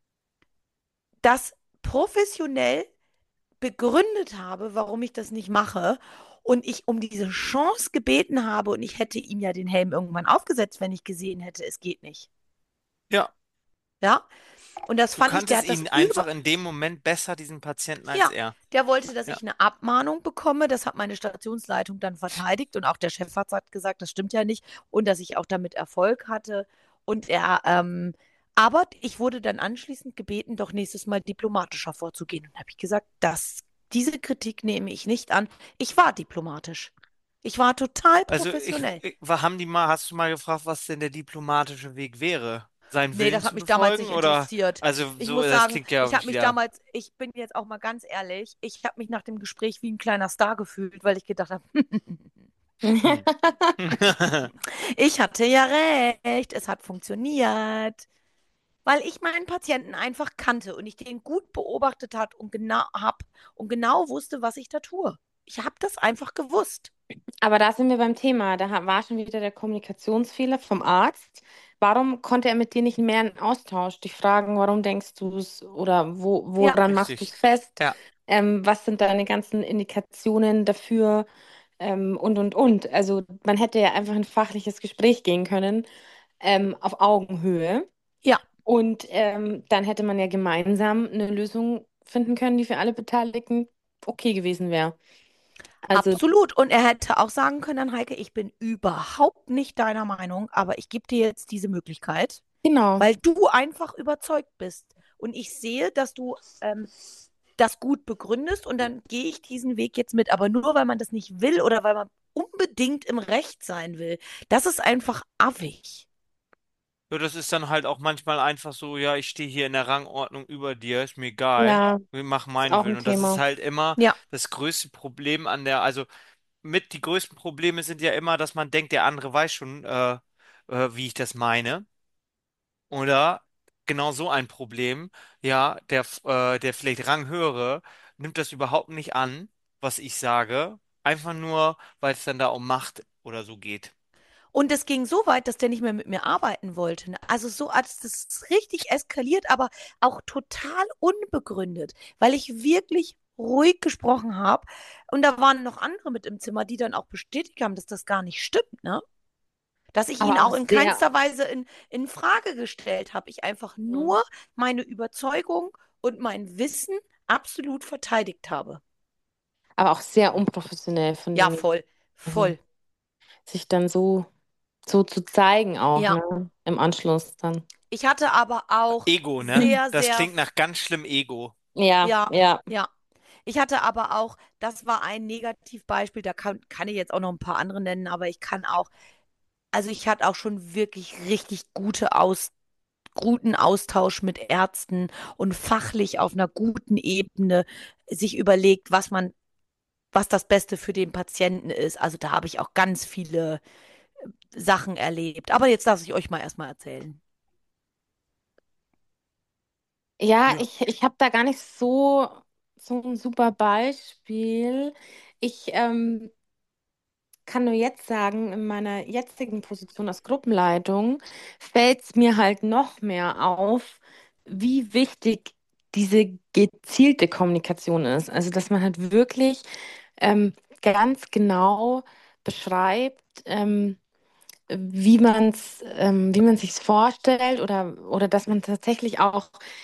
das professionell begründet habe, warum ich das nicht mache und ich um diese Chance gebeten habe und ich hätte ihm ja den Helm irgendwann aufgesetzt, wenn ich gesehen hätte, es geht nicht. Ja, Ja, und das du fand ich, der kanntest hat das ihn einfach über, in dem Moment besser, diesen Patienten, als ja, er. der wollte, dass Ja. ich eine Abmahnung bekomme. Das hat meine Stationsleitung dann verteidigt und auch der Chefarzt hat gesagt, das stimmt ja nicht und dass ich auch damit Erfolg hatte. Und er, ähm, aber ich wurde dann anschließend gebeten, doch nächstes Mal diplomatischer vorzugehen. Und habe ich gesagt, das, diese Kritik nehme ich nicht an. Ich war diplomatisch. Ich war total Also ich, professionell. ich wa- haben die mal, hast du mal gefragt, was denn der diplomatische Weg wäre? Seinen Nee, Willen das hat zu mich damals befolgen nicht oder interessiert. also Ich so, muss das sagen, klingt ich ja habe mich wieder. damals, ich bin jetzt auch mal ganz ehrlich, ich habe mich nach dem Gespräch wie ein kleiner Star gefühlt, weil ich gedacht habe, Hm. ich hatte ja recht, es hat funktioniert, weil ich meinen Patienten einfach kannte und ich den gut beobachtet hat und genau hab und genau wusste, was ich da tue. Ich habe das einfach gewusst. Aber da sind wir beim Thema. Da ha- war schon wieder der Kommunikationsfehler vom Arzt. Warum konnte er mit dir nicht mehr in Austausch? Dich fragen, warum denkst du es oder wo, Ja, woran machst du es Richtig. fest? Ja. Ähm, was sind deine ganzen Indikationen dafür? Ähm, und, und, und. Also man hätte ja einfach ein fachliches Gespräch gehen können, ähm, auf Augenhöhe. ja. Und ähm, dann hätte man ja gemeinsam eine Lösung finden können, die für alle Beteiligten okay gewesen wäre. Also, Absolut. Und er hätte auch sagen können, Heike, ich bin überhaupt nicht deiner Meinung, aber ich gebe dir jetzt diese Möglichkeit, genau. weil du einfach überzeugt bist. Und ich sehe, dass du ähm, das gut begründest und dann gehe ich diesen Weg jetzt mit. Aber nur weil man das nicht will oder weil man unbedingt im Recht sein will, das ist einfach affig. Ja, das ist dann halt auch manchmal einfach so, ja, ich stehe hier in der Rangordnung über dir, ist mir egal. Ja, Wir machen ist meinen auch Willen. ein Und das ist Thema. halt immer Ja. das größte Problem an der, also mit die größten Probleme sind ja immer, dass man denkt, der andere weiß schon, äh, äh, wie ich das meine. Oder genau so ein Problem, ja, der, f- äh, der vielleicht Ranghöhere nimmt das überhaupt nicht an, was ich sage, einfach nur, weil es dann da um Macht oder so geht. Und es ging so weit, dass der nicht mehr mit mir arbeiten wollte. Ne? Also so als das ist richtig eskaliert, aber auch total unbegründet, weil ich wirklich ruhig gesprochen habe. Und da waren noch andere mit im Zimmer, die dann auch bestätigt haben, dass das gar nicht stimmt, ne? Dass ich ihn Aber auch auch in sehr, keinster Weise in, in Frage gestellt habe. Ich einfach ja, nur meine Überzeugung und mein Wissen absolut verteidigt habe. aber auch sehr unprofessionell von Ja, dem, voll, also voll. sich dann so, so zu zeigen auch, Ja. ne? Im Anschluss dann. Ich hatte aber auch Ego, ne? sehr, Das sehr klingt nach ganz schlimm Ego. Ja, ja, ja. ja. Ich hatte aber auch, das war ein Negativbeispiel, da kann, kann ich jetzt auch noch ein paar andere nennen, aber ich kann auch, also ich hatte auch schon wirklich richtig gute Aus, guten Austausch mit Ärzten und fachlich auf einer guten Ebene sich überlegt, was man, was das Beste für den Patienten ist. Also da habe ich auch ganz viele Sachen erlebt. Aber jetzt lasse ich euch mal erstmal erzählen. Ja, Ja. ich, ich habe da gar nicht so, so ein super Beispiel. Ich ähm, kann nur jetzt sagen, in meiner jetzigen Position als Gruppenleitung fällt es mir halt noch mehr auf, wie wichtig diese gezielte Kommunikation ist. Also, dass man halt wirklich ähm, ganz genau beschreibt, ähm, wie man es, ähm, wie man sich vorstellt oder, oder dass man tatsächlich auch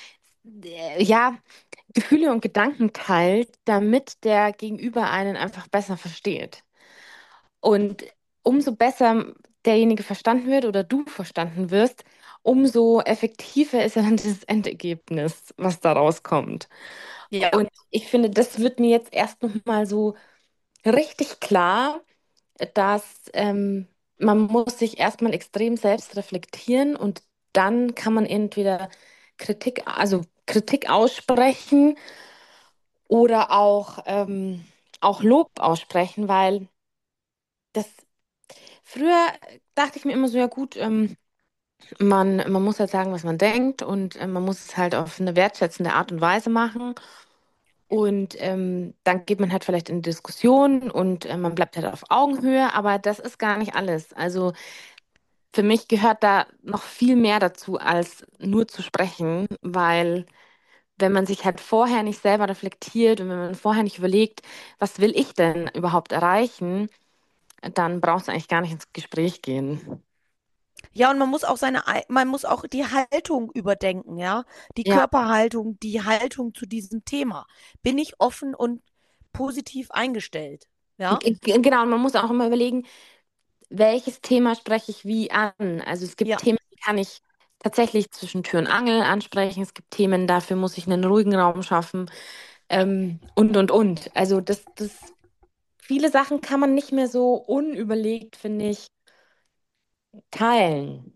äh, ja, Gefühle und Gedanken teilt, damit der Gegenüber einen einfach besser versteht. Und umso besser derjenige verstanden wird oder du verstanden wirst, umso effektiver ist ja dann das Endergebnis, was da rauskommt. Ja. Und ich finde, das wird mir jetzt erst noch mal so richtig klar, dass ähm, man muss sich erstmal extrem selbst reflektieren und dann kann man entweder Kritik, also Kritik aussprechen oder auch, ähm, auch Lob aussprechen, weil das früher dachte ich mir immer so, ja gut, ähm, man, man muss halt sagen, was man denkt und äh, man muss es halt auf eine wertschätzende Art und Weise machen. Und ähm, dann geht man halt vielleicht in Diskussion und äh, man bleibt halt auf Augenhöhe, aber das ist gar nicht alles. Also für mich gehört da noch viel mehr dazu, als nur zu sprechen, weil wenn man sich halt vorher nicht selber reflektiert und wenn man vorher nicht überlegt, was will ich denn überhaupt erreichen, dann brauchst du eigentlich gar nicht ins Gespräch gehen. Ja, und man muss auch seine, ei- man muss auch die Haltung überdenken, ja. Die Ja, Körperhaltung, die Haltung zu diesem Thema. Bin ich offen und positiv eingestellt? Ja? g- g- genau, und man muss auch immer überlegen, welches Thema spreche ich wie an. Also es gibt Ja. Themen, die kann ich tatsächlich zwischen Tür und Angel ansprechen. Es gibt Themen, dafür muss ich einen ruhigen Raum schaffen. Ähm, und, und, und. Also das, das, viele Sachen kann man nicht mehr so unüberlegt, finde ich, teilen.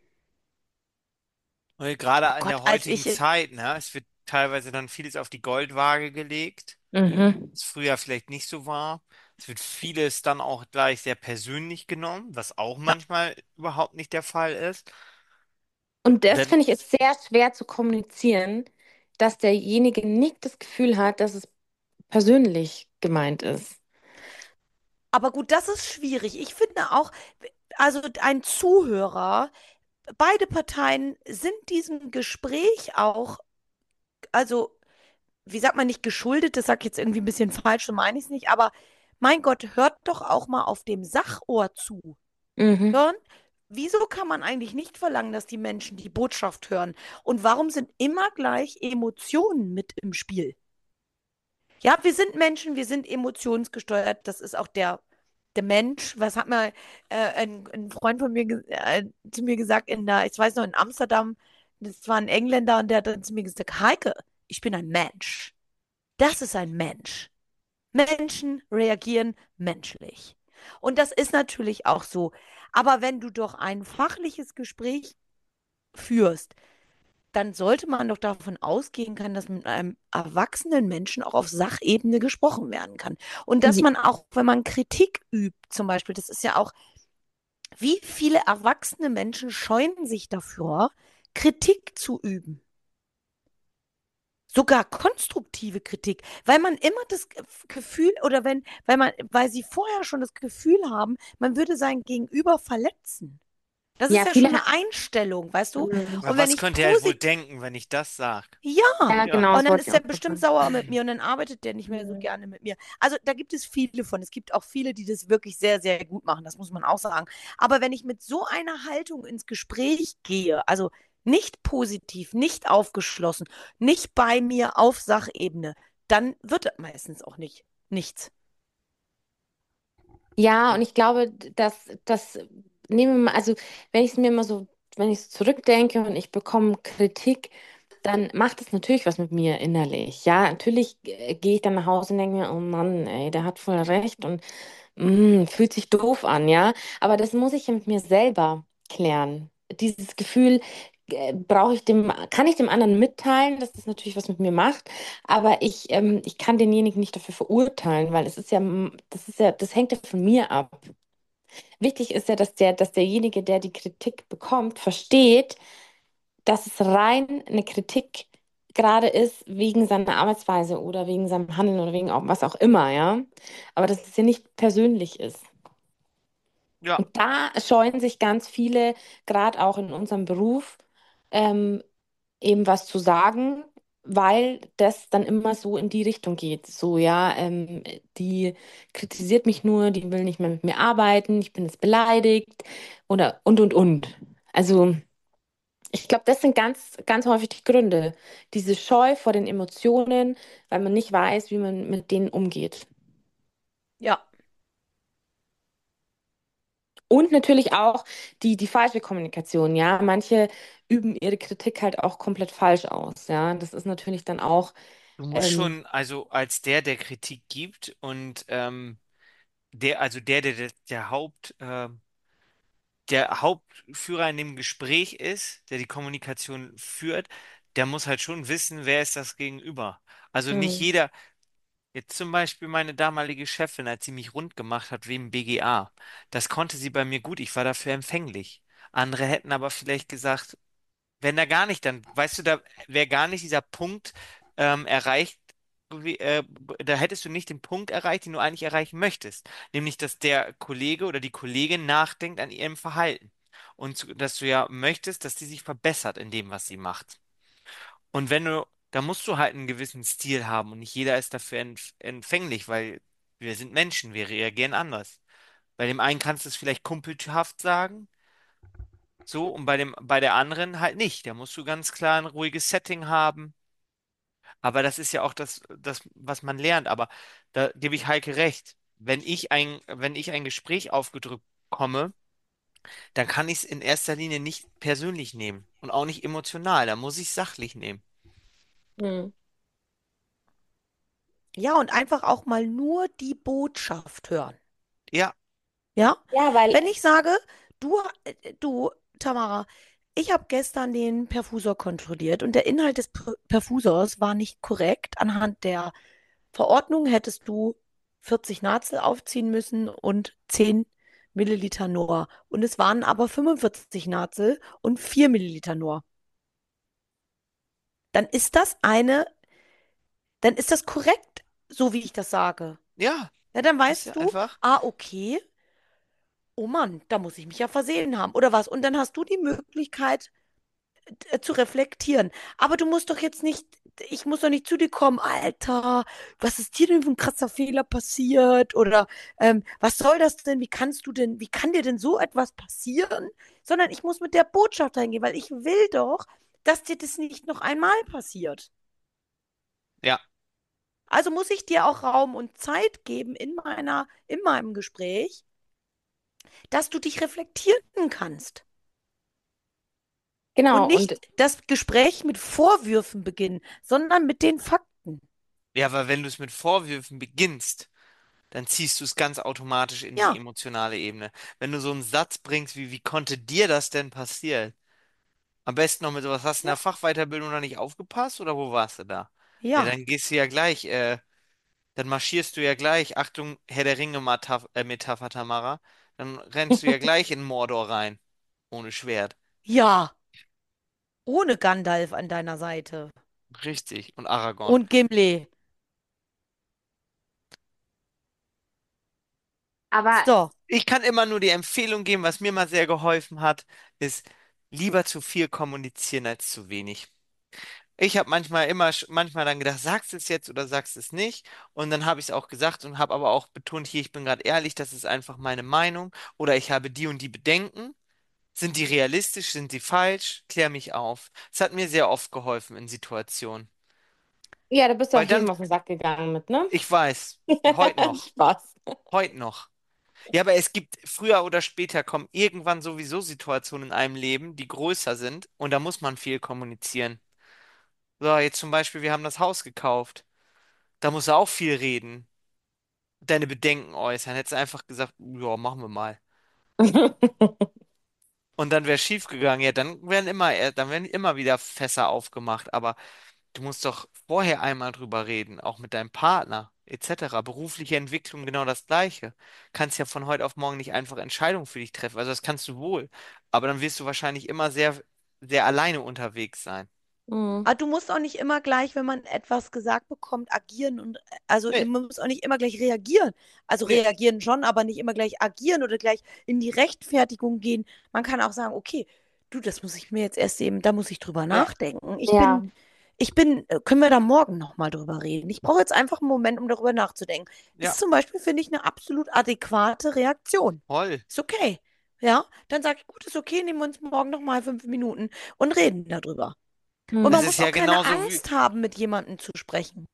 Weil gerade Oh in Gott, der als heutigen ich, äh, Zeit, ne, es wird teilweise dann vieles auf die Goldwaage gelegt, Mhm. was früher vielleicht nicht so war. Es wird vieles dann auch gleich sehr persönlich genommen, was auch ja, manchmal überhaupt nicht der Fall ist. Und das Dann, finde ich ist sehr schwer zu kommunizieren, dass derjenige nicht das Gefühl hat, dass es persönlich gemeint ist. aber gut, das ist schwierig. Ich finde auch, also ein Zuhörer, beide Parteien sind diesem Gespräch auch, also, wie sagt man, nicht geschuldet, das sag ich jetzt irgendwie ein bisschen falsch, so meine ich es nicht, aber mein Gott, hört doch auch mal auf dem Sachohr zu. Mhm. Hören? Wieso kann man eigentlich nicht verlangen, dass die Menschen die Botschaft hören? Und warum sind immer gleich Emotionen mit im Spiel? Ja, wir sind Menschen, wir sind emotionsgesteuert. Das ist auch der, der Mensch. Was hat mir äh, ein, ein Freund von mir ge- äh, zu mir gesagt in der, ich weiß noch, in Amsterdam, das war ein Engländer und der hat dann zu mir gesagt, Heike, ich bin ein Mensch. Das ist ein Mensch. Menschen reagieren menschlich. Und das ist natürlich auch so. Aber wenn du doch ein fachliches Gespräch führst, dann sollte man doch davon ausgehen können, dass mit einem erwachsenen Menschen auch auf Sachebene gesprochen werden kann. Und dass Je- man auch, wenn man Kritik übt, zum Beispiel, das ist ja auch, wie viele erwachsene Menschen scheuen sich davor, Kritik zu üben. Sogar konstruktive Kritik, weil man immer das Gefühl oder wenn, weil man, weil sie vorher schon das Gefühl haben, man würde sein Gegenüber verletzen. Das ist Ja, ja viele. schon eine Einstellung, weißt du? Mhm. aber Und wenn was ich könnte er wohl positiv, denken, wenn ich das sage? ja, Ja, Ja. genau, und das dann wollte ist ich er auch bestimmt sagen. sauer mit mir und dann arbeitet der nicht mehr so Mhm. gerne mit mir. Also da gibt es viele von. Es gibt auch viele, die das wirklich sehr, sehr gut machen. Das muss man auch sagen. Aber wenn ich mit so einer Haltung ins Gespräch gehe, also nicht positiv, nicht aufgeschlossen, nicht bei mir auf Sachebene, dann wird das meistens auch nicht nichts. Ja, und ich glaube, dass das nehmen wir mal, also wenn ich es mir mal so, wenn ich so zurückdenke und ich bekomme Kritik, dann macht es natürlich was mit mir innerlich. Ja, natürlich äh, gehe ich dann nach Hause und denke mir, oh Mann, ey, der hat voll recht und mm, fühlt sich doof an, ja. Aber das muss ich ja mit mir selber klären. Dieses Gefühl, äh, brauche ich dem, kann ich dem anderen mitteilen, dass das natürlich was mit mir macht, aber ich, ähm, ich kann denjenigen nicht dafür verurteilen, weil es ist ja, das ist ja, das hängt ja von mir ab. Wichtig ist ja, dass der, dass derjenige, der die Kritik bekommt, versteht, dass es rein eine Kritik gerade ist wegen seiner Arbeitsweise oder wegen seinem Handeln oder wegen auch, was auch immer, ja. Aber dass es ja nicht persönlich ist. Ja, Und da scheuen sich ganz viele, gerade auch in unserem Beruf, ähm, eben was zu sagen, weil das dann immer so in die Richtung geht. So, ja, ähm, die kritisiert mich nur, die will nicht mehr mit mir arbeiten, ich bin jetzt beleidigt oder und und und. Also Ich glaube, das sind ganz, ganz häufig die Gründe. Diese Scheu vor den Emotionen, weil man nicht weiß, wie man mit denen umgeht. Ja. Und natürlich auch die, die falsche Kommunikation, ja. Manche üben ihre Kritik halt auch komplett falsch aus, ja. Das ist natürlich dann auch, Du musst ähm, schon, also als der, der Kritik gibt und ähm, der, also der, der, der, der Haupt, ähm, der Hauptführer in dem Gespräch ist, der die Kommunikation führt, der muss halt schon wissen, wer ist das Gegenüber. Also nicht hm, jeder, jetzt zum Beispiel meine damalige Chefin, als sie mich rund gemacht hat wegen B G A, das konnte sie bei mir gut, ich war dafür empfänglich. Andere hätten aber vielleicht gesagt, wenn da gar nicht, dann, weißt du, da wäre gar nicht dieser Punkt ähm, erreicht, wie, äh, da hättest du nicht den Punkt erreicht, den du eigentlich erreichen möchtest. Nämlich, dass der Kollege oder die Kollegin nachdenkt an ihrem Verhalten. Und zu, dass du ja möchtest, dass die sich verbessert in dem, was sie macht. Und wenn du, da musst du halt einen gewissen Stil haben und nicht jeder ist dafür empf empfänglich, weil wir sind Menschen, wir reagieren anders. Bei dem einen kannst du es vielleicht kumpelhaft sagen, so, und bei dem, bei der anderen halt nicht. Da musst du ganz klar ein ruhiges Setting haben. Aber das ist ja auch das, das, was man lernt. Aber da gebe ich Heike recht. Wenn ich ein, wenn ich ein Gespräch aufgedrückt komme, dann kann ich es in erster Linie nicht persönlich nehmen und auch nicht emotional. Da muss ich es sachlich nehmen. hm. Ja, und einfach auch mal nur die Botschaft hören. Ja, Ja? Ja, weil, Wenn ich sage, du, äh, du, Tamara, ich habe gestern den Perfusor kontrolliert und der Inhalt des Per- Perfusors war nicht korrekt. Anhand der Verordnung hättest du vierzig Nazel aufziehen müssen und zehn Milliliter nur. Und es waren aber fünfundvierzig Nazel und vier Milliliter nur. Dann ist das eine, dann ist das korrekt, so wie ich das sage. ja, Ja, dann ist ja weißt du, einfach. ah, okay, oh Mann, da muss ich mich ja versehen haben. Oder was? Und dann hast du die Möglichkeit, äh, zu reflektieren. Aber du musst doch jetzt nicht, ich muss doch nicht zu dir kommen, Alter, was ist dir denn für ein krasser Fehler passiert? Oder ähm, was soll das denn? Wie kannst du denn, wie kann dir denn so etwas passieren? Sondern ich muss mit der Botschaft reingehen, weil ich will doch, dass dir das nicht noch einmal passiert. Ja, Also muss ich dir auch Raum und Zeit geben in meiner, in meinem Gespräch, dass du dich reflektieren kannst. Und genau, und nicht das Gespräch mit Vorwürfen beginnen, sondern mit den Fakten. ja, weil wenn du es mit Vorwürfen beginnst, dann ziehst du es ganz automatisch in die Ja, emotionale Ebene. Wenn du so einen Satz bringst wie, wie konnte dir das denn passieren? Am besten noch mit sowas, hast du in ja, der Fachweiterbildung noch nicht aufgepasst oder wo warst du da? Ja, ja. dann gehst du ja gleich, äh, dann marschierst du ja gleich, Achtung, Herr der Ringe Metapher, äh, Metapher, Tamara, dann rennst du ja gleich in Mordor rein, ohne Schwert. Ja, ohne Gandalf an deiner Seite. Richtig, und Aragorn. Und Gimli. aber So. Ich kann immer nur die Empfehlung geben, was mir mal sehr geholfen hat, ist lieber zu viel kommunizieren als zu wenig. Ich habe manchmal immer, sch- manchmal dann gedacht, sagst du es jetzt oder sagst du es nicht? Und dann habe ich es auch gesagt und habe aber auch betont, hier, ich bin gerade ehrlich, das ist einfach meine Meinung oder ich habe die und die Bedenken. Sind die realistisch? Sind sie falsch? Klär mich auf. Es hat mir sehr oft geholfen in Situationen. ja, da bist du Weil auch dann, jedem auf den Sack gegangen mit, ne? ich weiß, heute noch, Spaß. heute noch. Ja, aber es gibt früher oder später kommen irgendwann sowieso Situationen in einem Leben, die größer sind und da muss man viel kommunizieren. So, jetzt zum Beispiel, wir haben das Haus gekauft. Da musst du auch viel reden, deine Bedenken äußern. Hättest du einfach gesagt, ja, machen wir mal. Und dann wäre schief gegangen. Ja, dann werden immer, äh, dann werden immer wieder Fässer aufgemacht. Aber du musst doch vorher einmal drüber reden, auch mit deinem Partner, et cetera. Berufliche Entwicklung genau das Gleiche. Kannst ja von heute auf morgen nicht einfach Entscheidungen für dich treffen. Also das kannst du wohl. Aber dann wirst du wahrscheinlich immer sehr, sehr alleine unterwegs sein. Mhm. Aber du musst auch nicht immer gleich, wenn man etwas gesagt bekommt, agieren und also Nee, man muss auch nicht immer gleich reagieren. Also nee, reagieren schon, aber nicht immer gleich agieren oder gleich in die Rechtfertigung gehen. Man kann auch sagen, okay, du, das muss ich mir jetzt erst eben, da muss ich drüber ja, nachdenken. Ich bin, Ja, ich bin, äh, können wir da morgen nochmal drüber reden? Ich brauche jetzt einfach einen Moment, um darüber nachzudenken. ja, Ist zum Beispiel, finde ich, eine absolut adäquate Reaktion. voll. Ist okay. Ja, dann sage ich, gut, ist okay, nehmen wir uns morgen noch mal fünf Minuten und reden darüber. Und Das man Hm. ist muss auch ja keine genauso wie, Angst haben, mit jemandem zu sprechen.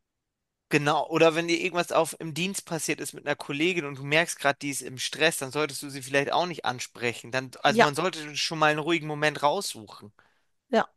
genau, oder wenn dir irgendwas auf im Dienst passiert ist mit einer Kollegin und du merkst gerade, die ist im Stress, dann solltest du sie vielleicht auch nicht ansprechen. Dann, also Ja, man sollte schon mal einen ruhigen Moment raussuchen. ja,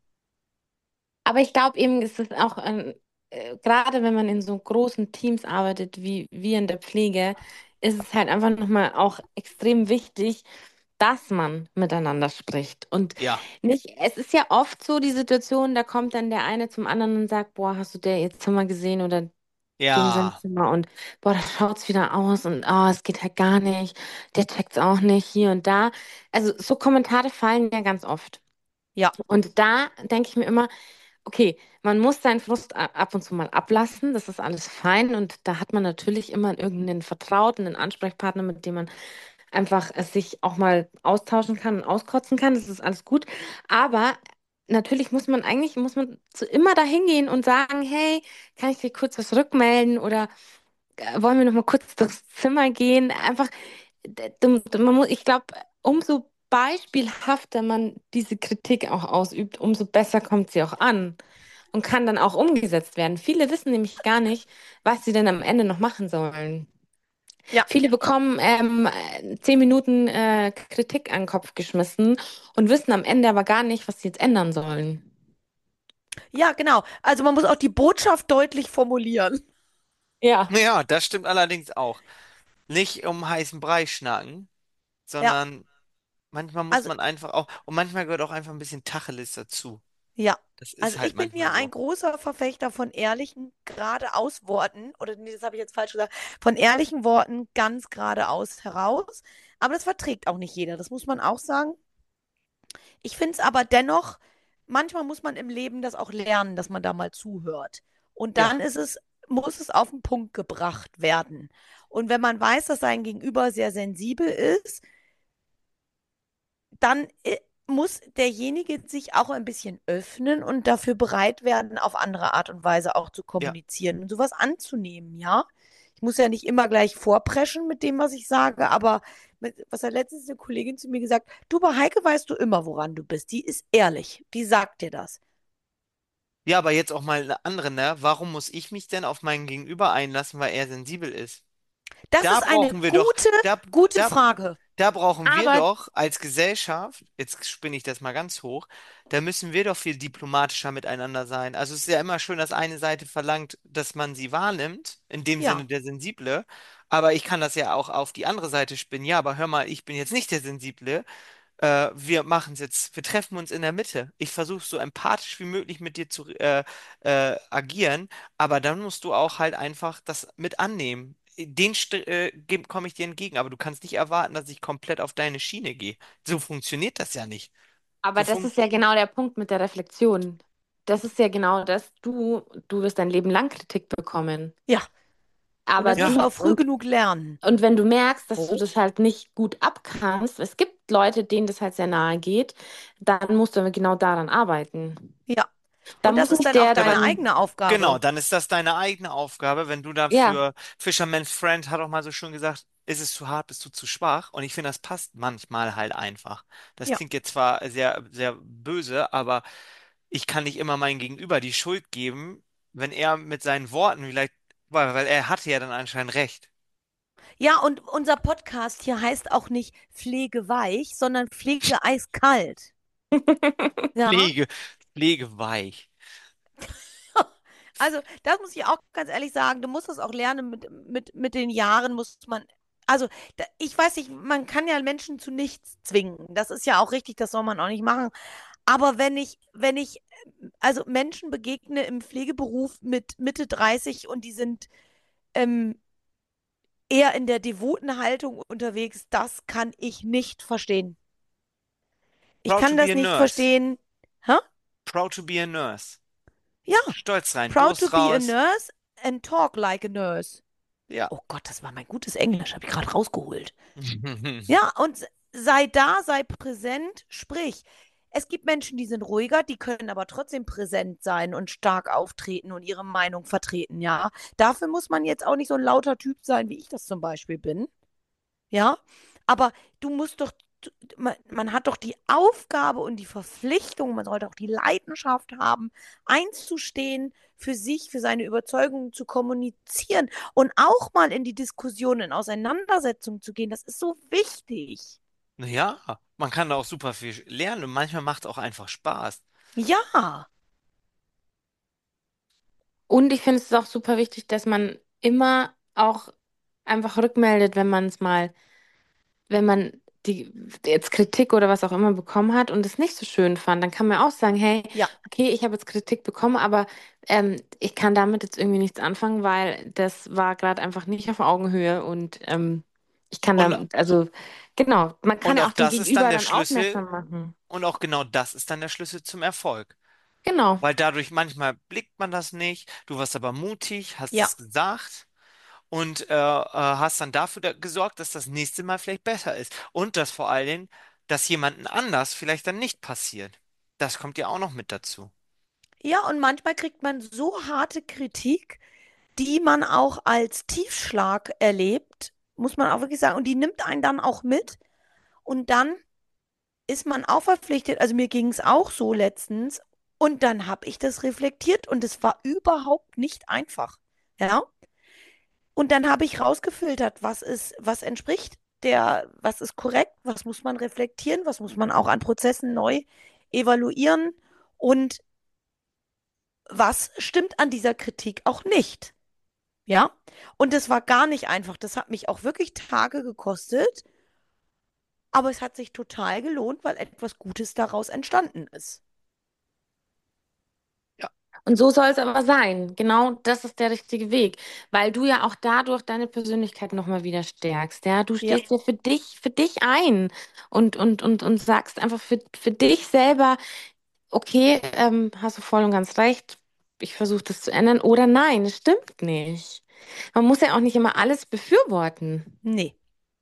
Aber ich glaube eben, ist es auch, ein, äh, gerade wenn man in so großen Teams arbeitet wie wir in der Pflege, ist es halt einfach nochmal auch extrem wichtig, dass man miteinander spricht. Und Ja, nicht, es ist ja oft so die Situation, da kommt dann der eine zum anderen und sagt, boah, hast du der ihr Zimmer gesehen oder dem sein ja, Zimmer und boah, da schaut's wieder aus und oh, es geht halt gar nicht, der checkt's auch nicht hier und da. Also so Kommentare fallen ja ganz oft. ja, Und da denke ich mir immer, okay, man muss seinen Frust a- ab und zu mal ablassen, das ist alles fein und da hat man natürlich immer irgendeinen Vertrauten, einen Ansprechpartner, mit dem man einfach es sich auch mal austauschen kann und auskotzen kann, das ist alles gut. Aber natürlich muss man eigentlich, muss man zu immer dahin gehen und sagen, hey, kann ich dir kurz was rückmelden oder äh, wollen wir noch mal kurz durchs Zimmer gehen? Einfach, d- d- man muss, ich glaube, umso beispielhafter man diese Kritik auch ausübt, umso besser kommt sie auch an und kann dann auch umgesetzt werden. Viele wissen nämlich gar nicht, was sie denn am Ende noch machen sollen. ja. Viele bekommen ähm, äh, zehn Minuten äh, Kritik an den Kopf geschmissen und wissen am Ende aber gar nicht, was sie jetzt ändern sollen. Ja, genau. Also man muss auch die Botschaft deutlich formulieren. Ja. ja, das stimmt allerdings auch. Nicht um heißen Brei schnacken, Ja, sondern manchmal muss also man einfach auch, und manchmal gehört auch einfach ein bisschen Tacheles dazu. ja. Das ist Also halt ich bin manchmal ja ein so. großer Verfechter von ehrlichen, geradeaus Worten, oder nee, das habe ich jetzt falsch gesagt, von ehrlichen Worten ganz geradeaus heraus. Aber das verträgt auch nicht jeder, das muss man auch sagen. Ich finde es aber dennoch, manchmal muss man im Leben das auch lernen, dass man da mal zuhört. Und dann Ja, ist es, muss es auf den Punkt gebracht werden. Und wenn man weiß, dass sein Gegenüber sehr sensibel ist, dann äh, muss derjenige sich auch ein bisschen öffnen und dafür bereit werden, auf andere Art und Weise auch zu ja. kommunizieren und sowas anzunehmen, ja. Ich muss ja nicht immer gleich vorpreschen mit dem, was ich sage, aber mit, was hat letztens eine Kollegin zu mir gesagt, du, bei Heike weißt du immer, woran du bist. Die ist ehrlich, die sagt dir das. Ja, aber jetzt auch mal eine andere, ne? Warum muss ich mich denn auf meinen Gegenüber einlassen, weil er sensibel ist? Das Da ist eine brauchen wir doch, gute, da, gute da, Frage. da brauchen wir Aber, doch als Gesellschaft, jetzt spinne ich das mal ganz hoch, da müssen wir doch viel diplomatischer miteinander sein. Also es ist ja immer schön, dass eine Seite verlangt, dass man sie wahrnimmt, in dem Sinne Ja, der Sensible, aber ich kann das ja auch auf die andere Seite spinnen. Ja, aber hör mal, ich bin jetzt nicht der Sensible. Äh, wir machen es jetzt, wir treffen uns in der Mitte. Ich versuche so empathisch wie möglich mit dir zu äh, äh, agieren, aber dann musst du auch halt einfach das mit annehmen. Den St- äh, komme ich dir entgegen, aber du kannst nicht erwarten, dass ich komplett auf deine Schiene gehe. So funktioniert das ja nicht. aber So das fun ist ja genau der Punkt mit der Reflexion. Das ist ja genau das. Du, du wirst dein Leben lang Kritik bekommen. ja. Und Aber das musst du ja, du, auch früh und, genug lernen. und wenn du merkst, dass du Oh, das halt nicht gut abkannst, es gibt Leute, denen das halt sehr nahe geht, dann musst du genau daran arbeiten. ja. Da Und das muss ist nicht dann auch der deine dann, eigene genau, Aufgabe. dann ist das deine eigene Aufgabe, wenn du ja, dafür, Fisherman's Friend hat auch mal so schön gesagt, ist es zu hart, bist du zu schwach? Und ich finde, das passt manchmal halt einfach. Das Ja. klingt jetzt zwar sehr, sehr böse, aber ich kann nicht immer meinem Gegenüber die Schuld geben, wenn er mit seinen Worten vielleicht, weil, weil er hatte ja dann anscheinend recht. Ja, und unser Podcast hier heißt auch nicht Pflege weich, sondern Pflege eiskalt. Ja. Pflege, pflegeweich. Also, das muss ich auch ganz ehrlich sagen, du musst das auch lernen mit, mit, mit den Jahren muss man, also da, ich weiß nicht, man kann ja Menschen zu nichts zwingen. Das ist ja auch richtig, das soll man auch nicht machen. Aber wenn ich, wenn ich, also Menschen begegne im Pflegeberuf mit Mitte dreißig und die sind ähm, eher in der devoten Haltung unterwegs, das kann ich nicht verstehen. Ich Proud to kann be das a nicht nurse. verstehen. Hä? Proud to be a nurse. Ja, Stolz sein, proud to Brust be a raus. nurse and talk like a nurse. Ja. Oh Gott, das war mein gutes Englisch, habe ich gerade rausgeholt. Ja, und sei da, sei präsent, sprich. Es gibt Menschen, die sind ruhiger, die können aber trotzdem präsent sein und stark auftreten und ihre Meinung vertreten, ja. Dafür muss man jetzt auch nicht so ein lauter Typ sein, wie ich das zum Beispiel bin, ja. Aber du musst doch man, man hat doch die Aufgabe und die Verpflichtung, man sollte auch die Leidenschaft haben, einzustehen, für sich, für seine Überzeugungen zu kommunizieren und auch mal in die Diskussion, in Auseinandersetzung zu gehen. Das ist so wichtig. Naja, man kann da auch super viel lernen und manchmal macht es auch einfach Spaß. Ja, Und ich finde es ist auch super wichtig, dass man immer auch einfach rückmeldet, wenn man es mal, wenn man die jetzt Kritik oder was auch immer bekommen hat und es nicht so schön fand, dann kann man auch sagen, hey, ja, okay, ich habe jetzt Kritik bekommen, aber ähm, ich kann damit jetzt irgendwie nichts anfangen, weil das war gerade einfach nicht auf Augenhöhe und ähm, ich kann Und, da, also genau, man kann und ja auch auch den das ist dann Gegenüber der dann Schlüssel, aufmerksam machen. und auch genau das ist dann der Schlüssel zum Erfolg. Genau. Weil dadurch manchmal blickt man das nicht, du warst aber mutig, hast ja. es gesagt und äh, äh, hast dann dafür da gesorgt, dass das nächste Mal vielleicht besser ist. Und dass vor allen Dingen, dass jemanden anders vielleicht dann nicht passiert. Das kommt ja auch noch mit dazu. Ja, und manchmal kriegt man so harte Kritik, die man auch als Tiefschlag erlebt, muss man auch wirklich sagen. Und die nimmt einen dann auch mit. Und dann ist man auch verpflichtet, also mir ging es auch so letztens, und dann habe ich das reflektiert und es war überhaupt nicht einfach. Ja. Und dann habe ich rausgefiltert, was ist, was entspricht der, was ist korrekt, was muss man reflektieren, was muss man auch an Prozessen neu evaluieren und was stimmt an dieser Kritik auch nicht. Ja. Und das war gar nicht einfach. Das hat mich auch wirklich Tage gekostet, aber es hat sich total gelohnt, weil etwas Gutes daraus entstanden ist. Ja, Und so soll es aber sein. Genau das ist der richtige Weg, weil du ja auch dadurch deine Persönlichkeit nochmal wieder stärkst. Ja, du Ja. stehst ja für dich, für dich ein und, und, und, und sagst einfach für, für dich selber, okay, ähm, hast du voll und ganz recht. Ich versuche das zu ändern oder nein, es stimmt nicht. Man muss ja auch nicht immer alles befürworten. Nee.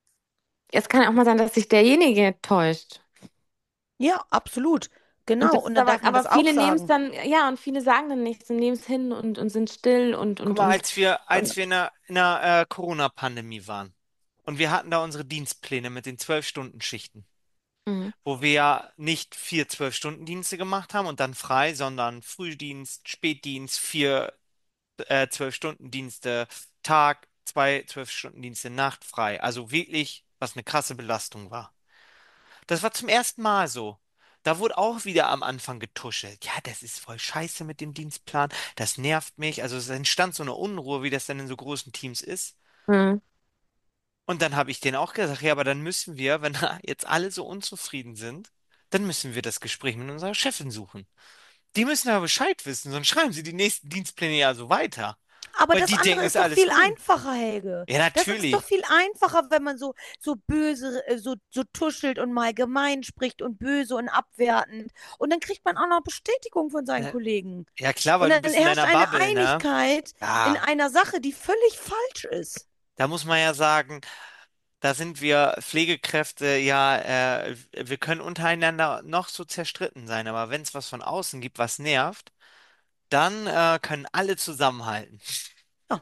Es kann ja auch mal sein, dass sich derjenige täuscht. Ja, absolut. Und Genau. das Und ist dann aber, darf man aber das auch viele nehmen es sagen. dann, ja, und viele sagen dann nichts und nehmen es hin und, und sind still und, guck und, mal, und, als wir, als und wir in der, in der äh, Corona-Pandemie waren und wir hatten da unsere Dienstpläne mit den Zwölf-Stunden-Schichten, mhm. wo wir ja nicht vier Zwölf-Stunden-Dienste gemacht haben und dann frei, sondern Frühdienst, Spätdienst, vier äh, Zwölf-Stunden-Dienste Tag, zwei Zwölf-Stunden-Dienste Nacht frei. Also wirklich, was eine krasse Belastung war. Das war zum ersten Mal so. Da wurde auch wieder am Anfang getuschelt. Ja, das ist voll scheiße mit dem Dienstplan. Das nervt mich. Also es entstand so eine Unruhe, wie das dann in so großen Teams ist. Mhm. Und dann habe ich denen auch gesagt, ja, aber dann müssen wir, wenn da jetzt alle so unzufrieden sind, dann müssen wir das Gespräch mit unserer Chefin suchen. Die müssen aber Bescheid wissen, sonst schreiben sie die nächsten Dienstpläne ja so weiter. Aber Weil das die denken, andere ist ist doch alles viel gut. einfacher, Helge. Ja, Das ist doch natürlich. viel einfacher, wenn man so, so böse, äh, so, so tuschelt und mal gemein spricht und böse und abwertend. Und dann kriegt man auch noch Bestätigung von seinen Äh, Kollegen. Ja, klar, Und weil du dann bist in herrscht deiner eine Bubble, ne? Einigkeit in Ja, einer Sache, die völlig falsch ist. da muss man ja sagen, da sind wir Pflegekräfte, ja, äh, wir können untereinander noch so zerstritten sein, aber wenn es was von außen gibt, was nervt, dann äh, können alle zusammenhalten. Ja.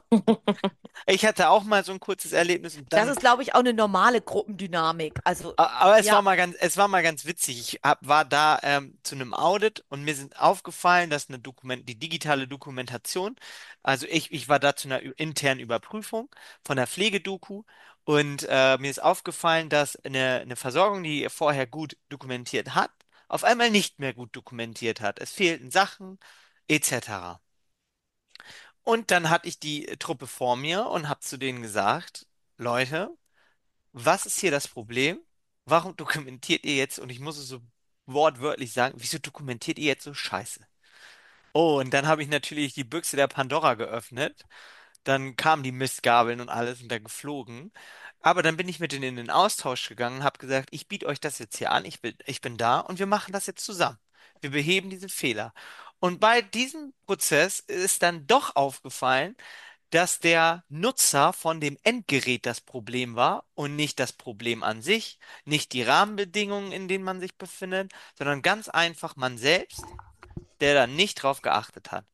Ich hatte auch mal so ein kurzes Erlebnis und Das dann ist, glaube ich, auch eine normale Gruppendynamik. Also, A- Aber es war ja, mal ganz, es war mal ganz witzig. Ich hab, war da ähm, zu einem Audit und mir sind aufgefallen, dass eine Dokument, die digitale Dokumentation, also ich, ich war da zu einer ü- internen Überprüfung von der Pflegedoku und äh, mir ist aufgefallen, dass eine, eine Versorgung, die vorher gut dokumentiert hat, auf einmal nicht mehr gut dokumentiert hat. Es fehlten Sachen et cetera. Und dann hatte ich die Truppe vor mir und habe zu denen gesagt, Leute, was ist hier das Problem? Warum dokumentiert ihr jetzt, und ich muss es so wortwörtlich sagen, wieso dokumentiert ihr jetzt so Scheiße? Oh, und dann habe ich natürlich die Büchse der Pandora geöffnet. Dann kamen die Mistgabeln und alles und da geflogen. Aber dann bin ich mit denen in den Austausch gegangen und habe gesagt, ich biete euch das jetzt hier an, ich bin, ich bin da und wir machen das jetzt zusammen. Wir beheben diese Fehler. Und bei diesem Prozess ist dann doch aufgefallen, dass der Nutzer von dem Endgerät das Problem war und nicht das Problem an sich, nicht die Rahmenbedingungen, in denen man sich befindet, sondern ganz einfach man selbst, der da nicht drauf geachtet hat.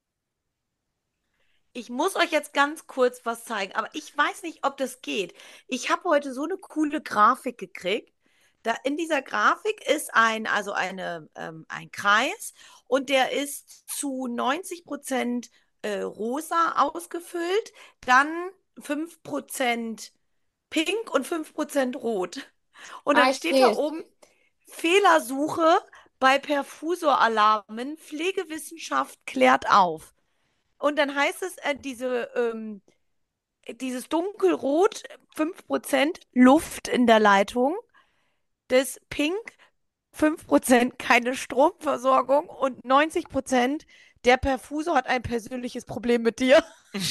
ich muss euch jetzt ganz kurz was zeigen, aber ich weiß nicht, ob das geht. Ich habe heute so eine coole Grafik gekriegt. Da in dieser Grafik ist ein, also eine, ähm, ein Kreis und der ist zu neunzig Prozent äh, rosa ausgefüllt, dann fünf Prozent pink und fünf Prozent rot. Und Ah, dann ich steht da sehe es. oben Fehlersuche bei Perfusoralarmen. Pflegewissenschaft klärt auf. Und dann heißt es, äh, diese, ähm, dieses Dunkelrot, fünf Prozent Luft in der Leitung, das Pink, fünf Prozent keine Stromversorgung und neunzig Prozent der Perfusor hat ein persönliches Problem mit dir.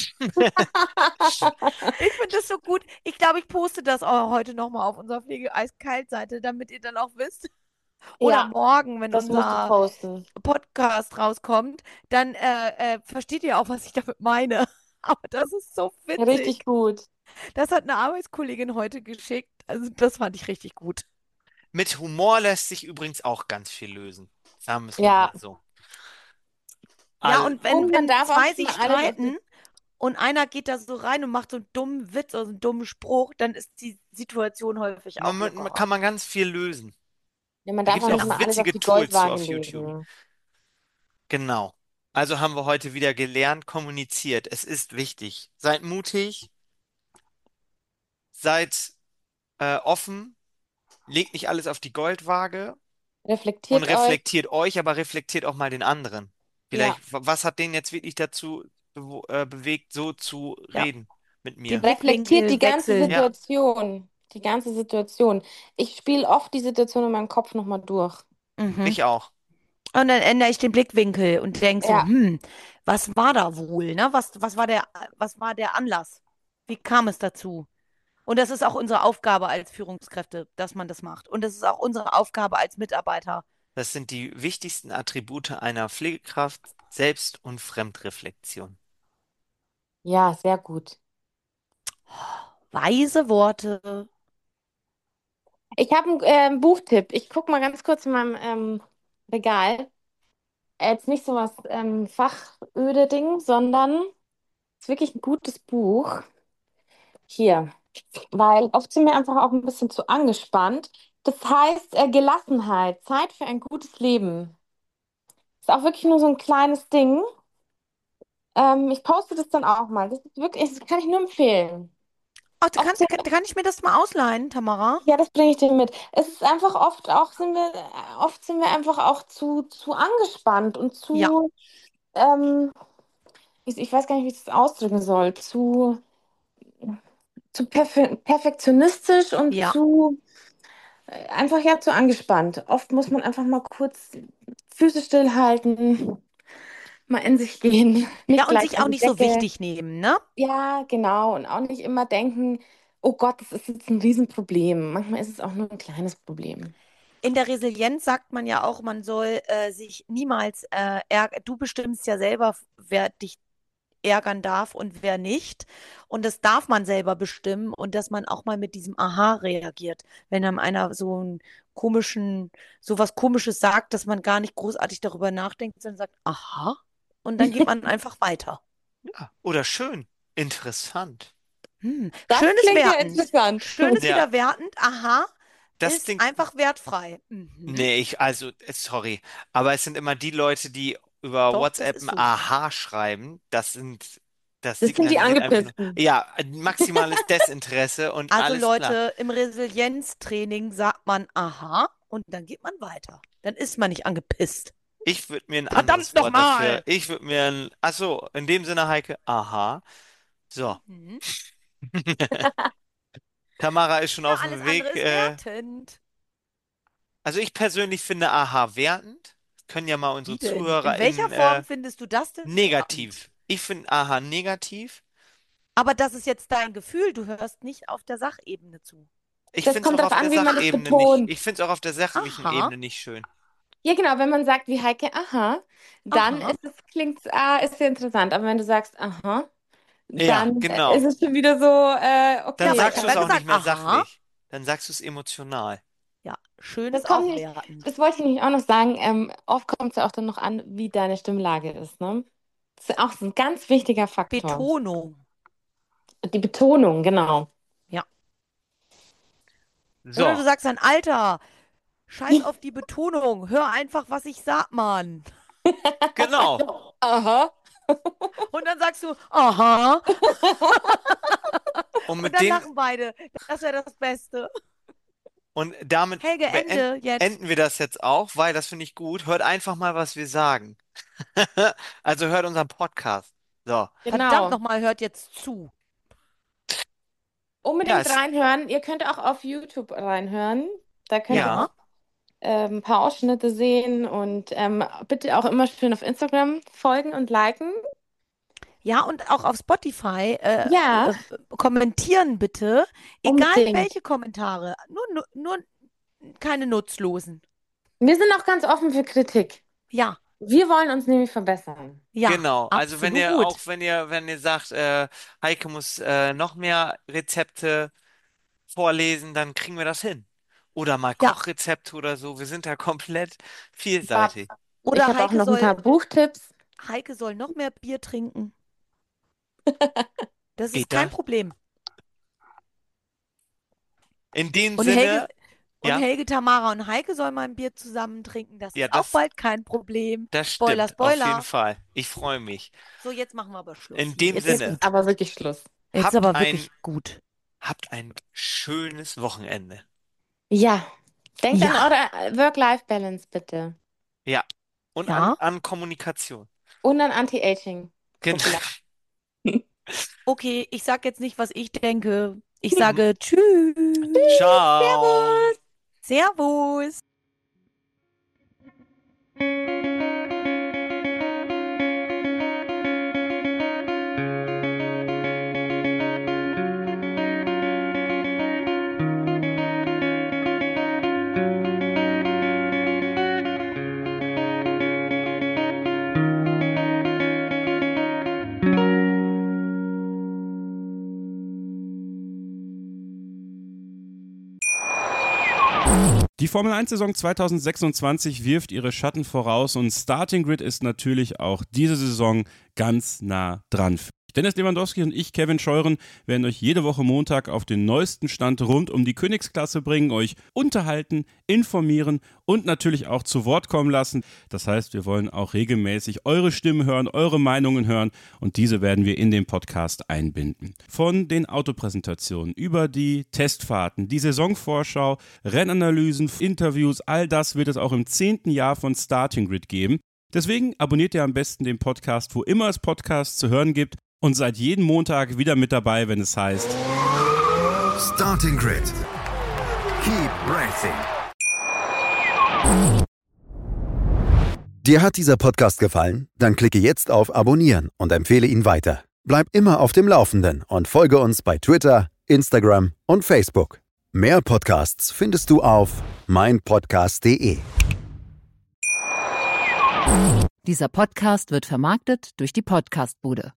Ich finde das so gut. Ich glaube, ich poste das auch heute nochmal auf unserer Pflege-Eiskalt-Seite, damit ihr dann auch wisst. Oder Ja, morgen, wenn das musst du unser posten. Podcast rauskommt, dann äh, äh, versteht ihr auch, was ich damit meine. Aber das ist so Richtig witzig. gut. Das hat eine Arbeitskollegin heute geschickt. Also das fand ich richtig gut. Mit Humor lässt sich übrigens auch ganz viel lösen. Sagen wir es mal Ja. so. Ja, All, und wenn, Und man wenn darf auch zwei nicht sich mal alles auf die. streiten und einer geht da so rein und macht so einen dummen Witz oder so einen dummen Spruch, dann ist die Situation häufig man, auch man, lockerer. kann man ganz viel lösen. Ja, man Da darf gibt auch es nicht Ja. auch mal alles auf witzige die Tools zu Goldwaage auf YouTube. legen. Genau. Also haben wir heute wieder gelernt, kommuniziert. Es ist wichtig. Seid mutig, seid äh, offen, legt nicht alles auf die Goldwaage und Reflektiert euch. reflektiert euch, aber reflektiert auch mal den anderen. Ja. Vielleicht, w- was hat den jetzt wirklich dazu bewo- äh, bewegt, so zu Ja. reden mit Den mir? Reflektiert die Blickwinkel ganze wechseln. Ja, Situation. Die ganze Situation. Ich spiele oft die Situation in meinem Kopf nochmal durch. Mhm. ich auch. Und dann ändere ich den Blickwinkel und denke so, Ja. hm, was war da wohl, ne? Was, was war der, was war der Anlass? Wie kam es dazu? Und das ist auch unsere Aufgabe als Führungskräfte, dass man das macht. Und das ist auch unsere Aufgabe als Mitarbeiter. Das sind die wichtigsten Attribute einer Pflegekraft, Selbst- und Fremdreflexion. Ja, sehr gut. Weise Worte. Ich habe einen ähm, Buchtipp. Ich gucke mal ganz kurz in meinem ähm, Regal. Jetzt nicht so was ähm, fachöde Ding, sondern es ist wirklich ein gutes Buch. Hier. Weil oft sind wir einfach auch ein bisschen zu angespannt. Das heißt, äh, Gelassenheit, Zeit für ein gutes Leben. Ist auch wirklich nur so ein kleines Ding. Ähm, ich poste das dann auch mal. Das ist wirklich, das kann ich nur empfehlen. Ach, du Oft kannst, sind, kann, kann ich mir das mal ausleihen, Tamara? ja, das bringe ich dir mit. Es ist einfach oft auch sind wir, äh, oft sind wir einfach auch zu, zu angespannt und Ja, zu, ähm, ich, ich weiß gar nicht, wie ich das ausdrücken soll, zu, zu perfe perfektionistisch und ja. zu äh, einfach ja zu angespannt. Oft muss man einfach mal kurz Füße stillhalten, mal in sich gehen, Ja, nicht und gleich sich an auch die nicht so Decke. wichtig nehmen, ne? Ja, genau. Und auch nicht immer denken, oh Gott, das ist jetzt ein Riesenproblem. Manchmal ist es auch nur ein kleines Problem. In der Resilienz sagt man ja auch, man soll äh, sich niemals äh, ärgern. Du bestimmst ja selber, wer dich ärgern darf und wer nicht. Und das darf man selber bestimmen und dass man auch mal mit diesem Aha reagiert, wenn einem einer so einen komischen, so was Komisches sagt, dass man gar nicht großartig darüber nachdenkt, sondern sagt, aha, und dann geht man einfach weiter. Ja, oder schön, interessant. Hm. Das Schönes klingt ja wertend. interessant. Schönes Ja, wieder wertend. Aha, das ist Ding, einfach wertfrei. Mhm. nee, ich, also, äh, sorry, aber es sind immer die Leute, die über Doch, das WhatsApp ist ein so. Aha schreiben. Das sind, das Das sind die signalisiert einfach nur, Angepissten. ja, maximales Desinteresse und Also alles klar. Leute, im Resilienztraining sagt man aha und dann geht man weiter. Dann ist man nicht angepisst. Ich würde mir ein Verdammt anderes Wort dafür, nochmal! ich würde mir ein, ach so, in dem Sinne, Heike, aha. So. Mhm. Tamara ist schon Ja, auf alles dem andere Weg. ist Äh, wertend. also ich persönlich finde aha wertend. Können ja mal unsere Wie denn? In welcher ZuhörerInnen Form äh, findest du das denn wertend? negativ. Ich finde aha negativ. Aber das ist jetzt dein Gefühl, du hörst nicht auf der Sachebene zu. Ich Das finde es kommt auch darauf auf der an, wie man das Sachebene nicht. betont. Ich finde es auch auf der sachlichen Aha, Ebene nicht schön. Ja, genau, wenn man sagt wie Heike, aha, dann aha. ist es, klingt ah, ist sehr interessant. Aber wenn du sagst, aha, Ja, dann äh, ist genau. es schon wieder so, äh, Dann Ja, okay, weil, sagst du es weil ähm, du auch nicht sagst mehr aha, sachlich. Dann sagst du es emotional. ja, schön das ist kommt auch nicht, wertend. das wollte ich nämlich auch noch sagen, ähm, oft kommt es ja auch dann noch an, wie deine Stimmlage ist, ne? Das ist auch so ein ganz wichtiger Faktor. Betonung. Die Betonung, genau. Ja. Oder So, du sagst dann, Alter, scheiß auf die Betonung, hör einfach, was ich sag, Mann. genau. Aha. Und dann sagst du, aha. Und Und mit dann dem, lachen beide. Das wäre das Beste. und damit Helge, beenden Ende jetzt. enden wir das jetzt auch, weil das finde ich gut. Hört einfach mal, was wir sagen. Also hört unseren Podcast. So. Verdammt Genau. nochmal, hört jetzt zu. Ja, Unbedingt es, reinhören. Ihr könnt auch auf YouTube reinhören. Da könnt ihr ja, Ja. auch ähm, ein paar Ausschnitte sehen und ähm, bitte auch immer schön auf Instagram folgen und liken. Ja, und auch auf Spotify äh, Ja, äh, kommentieren bitte. Egal unbedingt. welche Kommentare. Nur, nur, nur keine nutzlosen. Wir sind auch ganz offen für Kritik. Ja, Wir wollen uns nämlich verbessern. ja, genau. Also wenn ihr absolut. auch, wenn ihr, wenn ihr sagt, äh, Heike muss äh, noch mehr Rezepte vorlesen, dann kriegen wir das hin. Oder mal Ja. Kochrezepte oder so. Wir sind da komplett Ja, vielseitig. ich Oder habe auch Heike noch ein soll, paar Buchtipps. Heike soll noch mehr Bier trinken. Das ist Geht kein das? Problem. In dem Und Helge, Sinne, und ja, Helge, Tamara und Heike sollen mal ein Bier zusammen trinken. Das ja, ist auch das, bald kein Problem. das Spoiler, stimmt. Auf jeden Spoiler. Fall. Ich freue mich. So, jetzt machen wir aber Schluss In hier. dem Jetzt ist Jetzt Sinne, ist gut. aber wirklich Schluss. Jetzt ist habt aber ein, wirklich gut. habt ein schönes Wochenende. Ja, denkt an Ja, eure Work-Life-Balance bitte. Ja. Und an, ja. an Kommunikation. Und an Genau. Anti-Aging-Prophylaxe. Okay, ich sag jetzt nicht, was ich denke. Ich sage Tschüss. Ciao. Servus. Die Formel eins Saison zwanzig sechsundzwanzig wirft ihre Schatten voraus und Starting Grid ist natürlich auch diese Saison ganz nah dran. Dennis Lewandowski und ich, Kevin Scheuren, werden euch jede Woche Montag auf den neuesten Stand rund um die Königsklasse bringen, euch unterhalten, informieren und natürlich auch zu Wort kommen lassen. Das heißt, wir wollen auch regelmäßig eure Stimmen hören, eure Meinungen hören und diese werden wir in den Podcast einbinden. Von den Autopräsentationen über die Testfahrten, die Saisonvorschau, Rennanalysen, Interviews, all das wird es auch im zehnten Jahr von Starting Grid geben. Deswegen abonniert ihr am besten den Podcast, wo immer es Podcasts zu hören gibt. Und seid jeden Montag wieder mit dabei, wenn es heißt Starting Grid. Keep racing. Dir hat dieser Podcast gefallen? Dann klicke jetzt auf Abonnieren und empfehle ihn weiter. Bleib immer auf dem Laufenden und folge uns bei Twitter, Instagram und Facebook. Mehr Podcasts findest du auf meinpodcast punkt de. Dieser Podcast wird vermarktet durch die Podcastbude.